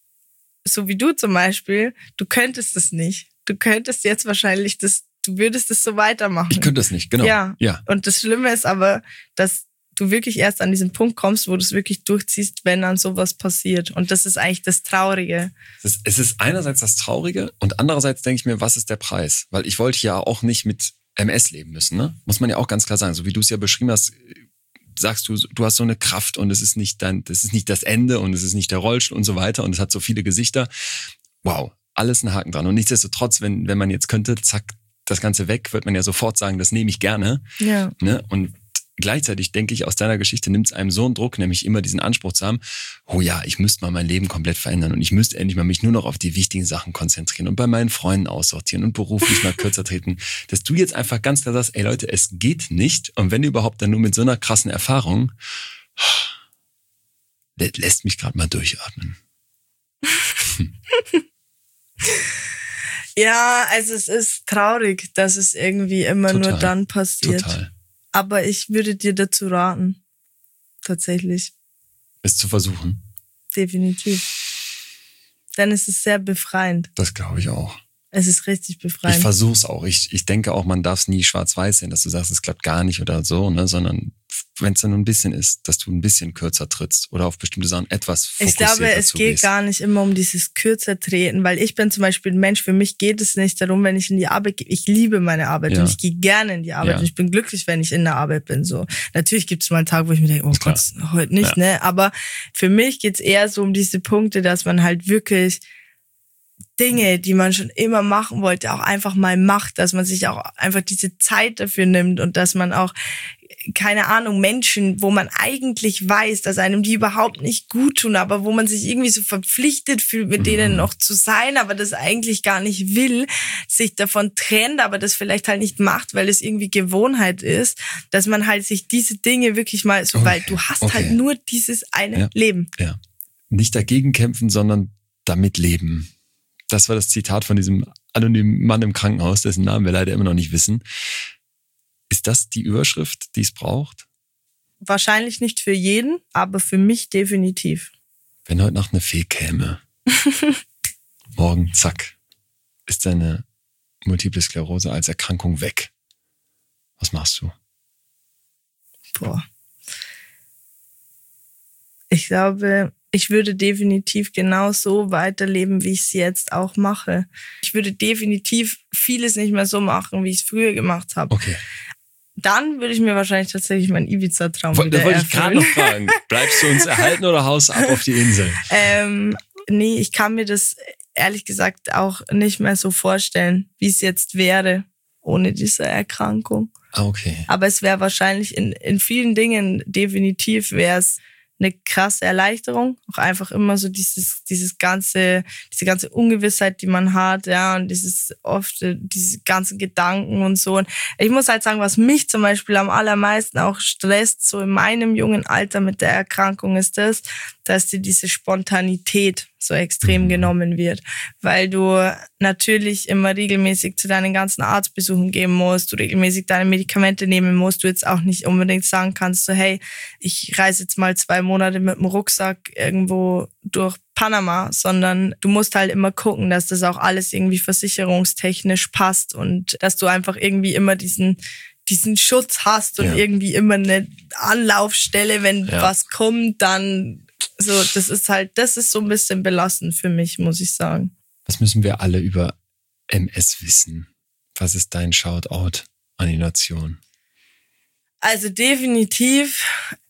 so wie du zum Beispiel, du könntest das nicht. Du könntest jetzt wahrscheinlich das, du würdest es so weitermachen. Ich könnte das nicht, genau. Ja. ja. Und das Schlimme ist aber, dass du wirklich erst an diesen Punkt kommst, wo du es wirklich durchziehst, wenn dann sowas passiert. Und das ist eigentlich das Traurige. Es ist, es ist einerseits das Traurige, und andererseits denke ich mir, was ist der Preis? Weil ich wollte ja auch nicht mit M S leben müssen, ne? Muss man ja auch ganz klar sagen. So wie du es ja beschrieben hast, sagst du, du hast so eine Kraft, und es ist nicht dein, das ist nicht das Ende, und es ist nicht der Rollstuhl und so weiter, und es hat so viele Gesichter. Wow, alles ein Haken dran. Und nichtsdestotrotz, wenn, wenn man jetzt könnte, zack, das Ganze weg, wird man ja sofort sagen, das nehme ich gerne. Ja. Ne? Und gleichzeitig denke ich, aus deiner Geschichte nimmt es einem so einen Druck, nämlich immer diesen Anspruch zu haben, oh ja, ich müsste mal mein Leben komplett verändern, und ich müsste endlich mal mich nur noch auf die wichtigen Sachen konzentrieren und bei meinen Freunden aussortieren und beruflich mal kürzer treten, dass du jetzt einfach ganz klar sagst, ey Leute, es geht nicht, und wenn überhaupt, dann nur mit so einer krassen Erfahrung, das lässt mich gerade mal durchatmen. Ja, also es ist traurig, dass es irgendwie immer Total. nur dann passiert. Total. Aber ich würde dir dazu raten, tatsächlich. Es zu versuchen. Definitiv. Denn es ist sehr befreiend. Das glaube ich auch. Es ist richtig befreiend. Ich versuch's auch. Ich, ich denke auch, man darf es nie schwarz-weiß sehen, dass du sagst, es klappt gar nicht oder so, ne, sondern wenn es dann nur ein bisschen ist, dass du ein bisschen kürzer trittst oder auf bestimmte Sachen etwas fokussierter Ich glaube, es geht gehst. gar nicht immer um dieses kürzer treten, weil ich bin zum Beispiel ein Mensch, für mich geht es nicht darum, wenn ich in die Arbeit gehe. Ich liebe meine Arbeit Ja. und ich gehe gerne in die Arbeit Ja. und ich bin glücklich, wenn ich in der Arbeit bin. So, natürlich gibt es mal einen Tag, wo ich mir denke, oh Gott, heute nicht, Ja. ne? Aber für mich geht's eher so um diese Punkte, dass man halt wirklich Dinge, die man schon immer machen wollte, auch einfach mal macht, dass man sich auch einfach diese Zeit dafür nimmt und dass man auch, keine Ahnung, Menschen, wo man eigentlich weiß, dass einem die überhaupt nicht gut tun, aber wo man sich irgendwie so verpflichtet fühlt, mit denen noch zu sein, aber das eigentlich gar nicht will, sich davon trennt, aber das vielleicht halt nicht macht, weil es irgendwie Gewohnheit ist, dass man halt sich diese Dinge wirklich mal so, Okay. weil du hast Okay. halt nur dieses eine Ja. Leben. Ja. Nicht dagegen kämpfen, sondern damit leben. Das war das Zitat von diesem anonymen Mann im Krankenhaus, dessen Namen wir leider immer noch nicht wissen. Ist das die Überschrift, die es braucht? Wahrscheinlich nicht für jeden, aber für mich definitiv. Wenn heute Nacht eine Fee käme, morgen, zack, ist deine Multiple Sklerose als Erkrankung weg. Was machst du? Boah. Ich glaube, ich würde definitiv genau so weiterleben, wie ich es jetzt auch mache. Ich würde definitiv vieles nicht mehr so machen, wie ich es früher gemacht habe. Okay. Dann würde ich mir wahrscheinlich tatsächlich meinen Ibiza-Traum Woll, wieder Das wollte ich gerade erfüllen. noch fragen. Bleibst du uns erhalten oder haust ab auf die Insel? Ähm, nee, ich kann mir das ehrlich gesagt auch nicht mehr so vorstellen, wie es jetzt wäre ohne diese Erkrankung. Ah, okay. Aber es wäre wahrscheinlich in, in vielen Dingen definitiv wäre es eine krasse Erleichterung. Auch einfach immer so dieses, dieses ganze, diese ganze Ungewissheit, die man hat, ja, und dieses oft, diese ganzen Gedanken und so. Und ich muss halt sagen, was mich zum Beispiel am allermeisten auch stresst, so in meinem jungen Alter mit der Erkrankung, ist das, dass dir diese Spontanität so extrem mhm. genommen wird. Weil du natürlich immer regelmäßig zu deinen ganzen Arztbesuchen gehen musst, du regelmäßig deine Medikamente nehmen musst, du jetzt auch nicht unbedingt sagen kannst, so hey, ich reise jetzt mal zwei Monate mit dem Rucksack irgendwo durch Panama, sondern du musst halt immer gucken, dass das auch alles irgendwie versicherungstechnisch passt und dass du einfach irgendwie immer diesen diesen Schutz hast und ja. irgendwie immer eine Anlaufstelle, wenn ja. was kommt, dann so, das ist halt, das ist so ein bisschen belastend für mich, muss ich sagen. Was müssen wir alle über M S wissen? Was ist dein Shoutout an die Nation? Also definitiv,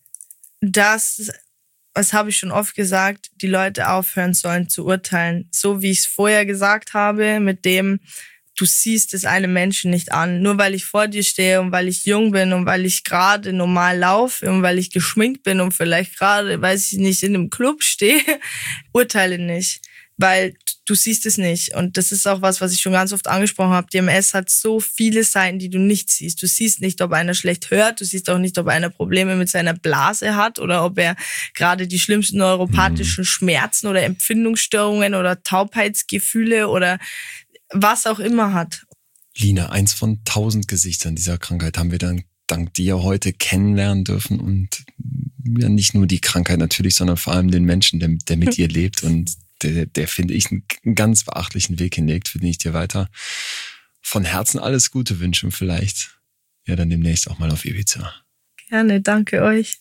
dass, das habe ich schon oft gesagt, die Leute aufhören sollen zu urteilen. So wie ich es vorher gesagt habe, mit dem, du siehst es einem Menschen nicht an. Nur weil ich vor dir stehe und weil ich jung bin und weil ich gerade normal laufe und weil ich geschminkt bin und vielleicht gerade, weiß ich nicht, in einem Club stehe, urteile nicht. Weil du siehst es nicht. Und das ist auch was, was ich schon ganz oft angesprochen habe. Die M S hat so viele Seiten, die du nicht siehst. Du siehst nicht, ob einer schlecht hört. Du siehst auch nicht, ob einer Probleme mit seiner Blase hat oder ob er gerade die schlimmsten neuropathischen Schmerzen oder Empfindungsstörungen oder Taubheitsgefühle oder was auch immer hat. Lina, eins von tausend Gesichtern dieser Krankheit haben wir dann dank dir heute kennenlernen dürfen und ja nicht nur die Krankheit natürlich, sondern vor allem den Menschen, der, der mit dir lebt und der, der finde ich, einen ganz beachtlichen Weg hinlegt, für den ich dir weiter von Herzen alles Gute wünsche und vielleicht ja dann demnächst auch mal auf Ibiza. Gerne, danke euch.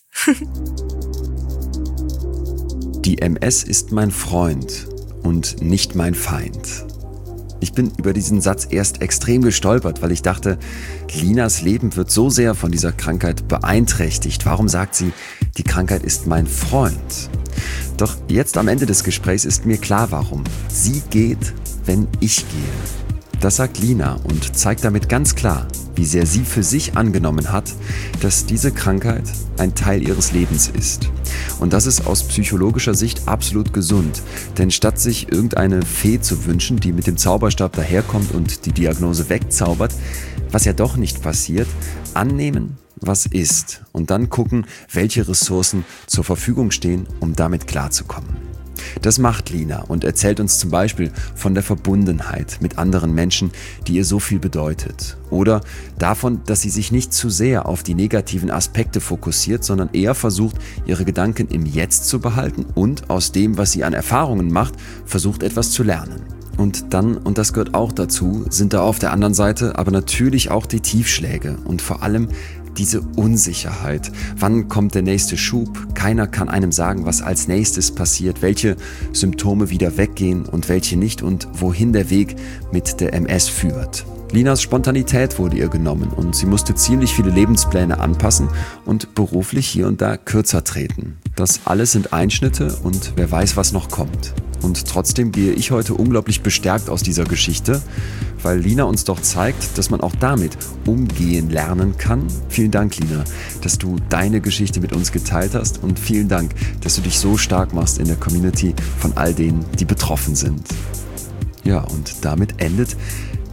Die M S ist mein Freund und nicht mein Feind. Ich bin über diesen Satz erst extrem gestolpert, weil ich dachte, Linas Leben wird so sehr von dieser Krankheit beeinträchtigt. Warum sagt sie, die Krankheit ist mein Freund? Doch jetzt am Ende des Gesprächs ist mir klar, warum. Sie geht, wenn ich gehe. Das sagt Lina und zeigt damit ganz klar, wie sehr sie für sich angenommen hat, dass diese Krankheit ein Teil ihres Lebens ist. Und das ist aus psychologischer Sicht absolut gesund. Denn statt sich irgendeine Fee zu wünschen, die mit dem Zauberstab daherkommt und die Diagnose wegzaubert, was ja doch nicht passiert, annehmen, was ist und dann gucken, welche Ressourcen zur Verfügung stehen, um damit klarzukommen. Das macht Lina und erzählt uns zum Beispiel von der Verbundenheit mit anderen Menschen, die ihr so viel bedeutet. Oder davon, dass sie sich nicht zu sehr auf die negativen Aspekte fokussiert, sondern eher versucht, ihre Gedanken im Jetzt zu behalten und aus dem, was sie an Erfahrungen macht, versucht etwas zu lernen. Und dann, und das gehört auch dazu, sind da auf der anderen Seite aber natürlich auch die Tiefschläge und vor allem diese Unsicherheit. Wann kommt der nächste Schub? Keiner kann einem sagen, was als nächstes passiert, welche Symptome wieder weggehen und welche nicht und wohin der Weg mit der M S führt. Linas Spontanität wurde ihr genommen und sie musste ziemlich viele Lebenspläne anpassen und beruflich hier und da kürzer treten. Das alles sind Einschnitte und wer weiß, was noch kommt. Und trotzdem gehe ich heute unglaublich bestärkt aus dieser Geschichte, weil Lina uns doch zeigt, dass man auch damit umgehen lernen kann. Vielen Dank, Lina, dass du deine Geschichte mit uns geteilt hast und vielen Dank, dass du dich so stark machst in der Community von all denen, die betroffen sind. Ja, und damit endet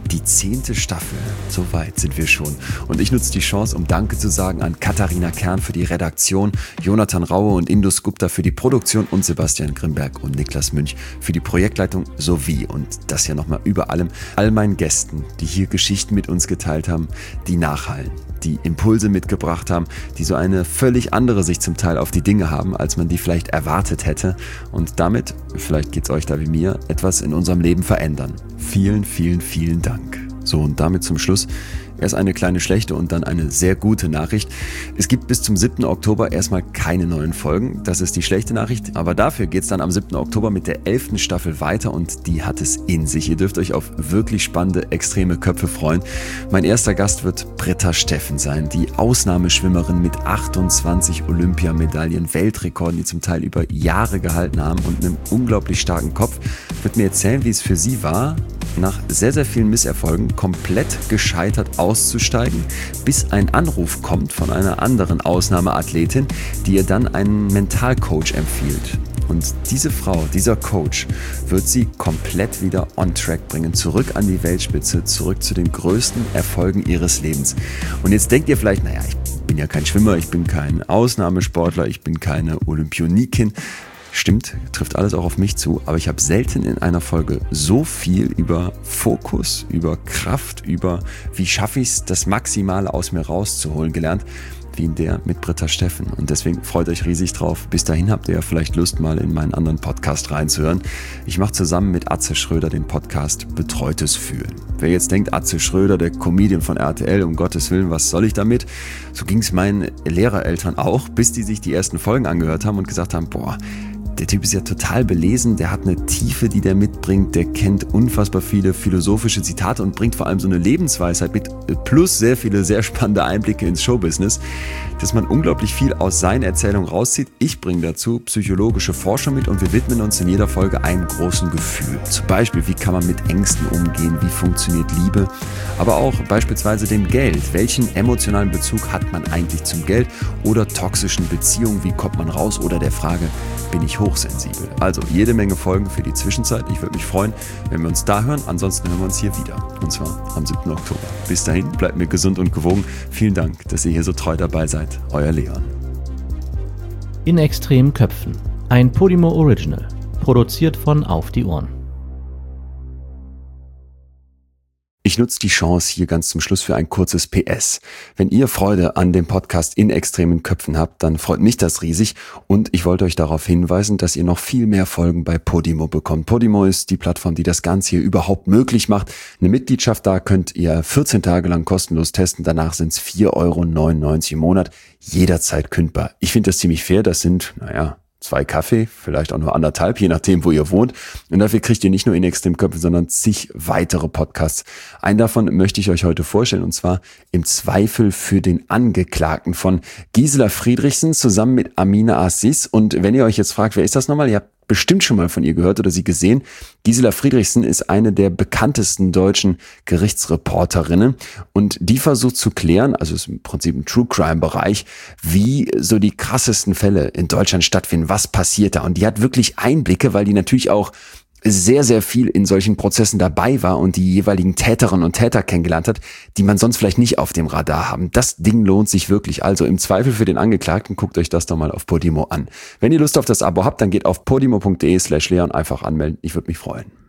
Die zehnte Staffel, so weit sind wir schon. Und ich nutze die Chance, um Danke zu sagen an Katharina Kern für die Redaktion, Jonathan Raue und Indus Gupta für die Produktion und Sebastian Grimberg und Niklas Münch für die Projektleitung sowie, und das ja nochmal über allem, all meinen Gästen, die hier Geschichten mit uns geteilt haben, die nachhallen, die Impulse mitgebracht haben, die so eine völlig andere Sicht zum Teil auf die Dinge haben, als man die vielleicht erwartet hätte und damit, vielleicht geht's euch da wie mir, etwas in unserem Leben verändern. Vielen, vielen, vielen Dank. So, und damit zum Schluss erst eine kleine schlechte und dann eine sehr gute Nachricht. Es gibt bis zum siebten Oktober erstmal keine neuen Folgen. Das ist die schlechte Nachricht. Aber dafür geht's dann am siebten Oktober mit der elften Staffel weiter und die hat es in sich. Ihr dürft euch auf wirklich spannende, extreme Köpfe freuen. Mein erster Gast wird Britta Steffen sein, die Ausnahmeschwimmerin mit achtundzwanzig Olympiamedaillen, Weltrekorden, die zum Teil über Jahre gehalten haben und einem unglaublich starken Kopf. Wird mir erzählen, wie es für sie war, nach sehr, sehr vielen Misserfolgen komplett gescheitert auszusteigen, bis ein Anruf kommt von einer anderen Ausnahmeathletin, die ihr dann einen Mentalcoach empfiehlt. Und diese Frau, dieser Coach, wird sie komplett wieder on track bringen, zurück an die Weltspitze, zurück zu den größten Erfolgen ihres Lebens. Und jetzt denkt ihr vielleicht, naja, ich bin ja kein Schwimmer, ich bin kein Ausnahmesportler, ich bin keine Olympionikin. Stimmt, trifft alles auch auf mich zu, aber ich habe selten in einer Folge so viel über Fokus, über Kraft, über wie schaffe ich es, das Maximale aus mir rauszuholen gelernt, wie in der mit Britta Steffen. Und deswegen freut euch riesig drauf. Bis dahin habt ihr ja vielleicht Lust, mal in meinen anderen Podcast reinzuhören. Ich mache zusammen mit Atze Schröder den Podcast Betreutes Fühlen. Wer jetzt denkt, Atze Schröder, der Comedian von R T L, um Gottes Willen, was soll ich damit? So ging es meinen Lehrereltern auch, bis die sich die ersten Folgen angehört haben und gesagt haben, boah, der Typ ist ja total belesen, der hat eine Tiefe, die der mitbringt, der kennt unfassbar viele philosophische Zitate und bringt vor allem so eine Lebensweisheit mit, plus sehr viele sehr spannende Einblicke ins Showbusiness, dass man unglaublich viel aus seinen Erzählungen rauszieht. Ich bringe dazu psychologische Forschung mit und wir widmen uns in jeder Folge einem großen Gefühl. Zum Beispiel, wie kann man mit Ängsten umgehen, wie funktioniert Liebe, aber auch beispielsweise dem Geld. Welchen emotionalen Bezug hat man eigentlich zum Geld oder toxischen Beziehungen, wie kommt man raus oder der Frage, bin ich hochsensibel? Also jede Menge Folgen für die Zwischenzeit. Ich würde mich freuen, wenn wir uns da hören. Ansonsten hören wir uns hier wieder. Und zwar am siebten Oktober. Bis dahin, bleibt mir gesund und gewogen. Vielen Dank, dass ihr hier so treu dabei seid. Euer Leon. In extremen Köpfen. Ein Podimo Original. Produziert von Auf die Ohren. Ich nutze die Chance hier ganz zum Schluss für ein kurzes P S. Wenn ihr Freude an dem Podcast in extremen Köpfen habt, dann freut mich das riesig und ich wollte euch darauf hinweisen, dass ihr noch viel mehr Folgen bei Podimo bekommt. Podimo ist die Plattform, die das Ganze hier überhaupt möglich macht. Eine Mitgliedschaft, da könnt ihr vierzehn Tage lang kostenlos testen. Danach sind es vier Euro neunundneunzig im Monat, jederzeit kündbar. Ich finde das ziemlich fair. Das sind, naja, zwei Kaffee, vielleicht auch nur anderthalb, je nachdem, wo ihr wohnt. Und dafür kriegt ihr nicht nur in extremen Köpfen, sondern zig weitere Podcasts. Einen davon möchte ich euch heute vorstellen, und zwar Im Zweifel für den Angeklagten von Gisela Friedrichsen zusammen mit Amina Aziz. Und wenn ihr euch jetzt fragt, wer ist das nochmal? Ihr habt bestimmt schon mal von ihr gehört oder sie gesehen. Gisela Friedrichsen ist eine der bekanntesten deutschen Gerichtsreporterinnen und die versucht zu klären, also ist im Prinzip im True-Crime-Bereich, wie so die krassesten Fälle in Deutschland stattfinden, was passiert da. Und die hat wirklich Einblicke, weil die natürlich auch sehr, sehr viel in solchen Prozessen dabei war und die jeweiligen Täterinnen und Täter kennengelernt hat, die man sonst vielleicht nicht auf dem Radar haben. Das Ding lohnt sich wirklich. Also im Zweifel für den Angeklagten, guckt euch das doch mal auf Podimo an. Wenn ihr Lust auf das Abo habt, dann geht auf podimo punkt de slash leon einfach anmelden. Ich würde mich freuen.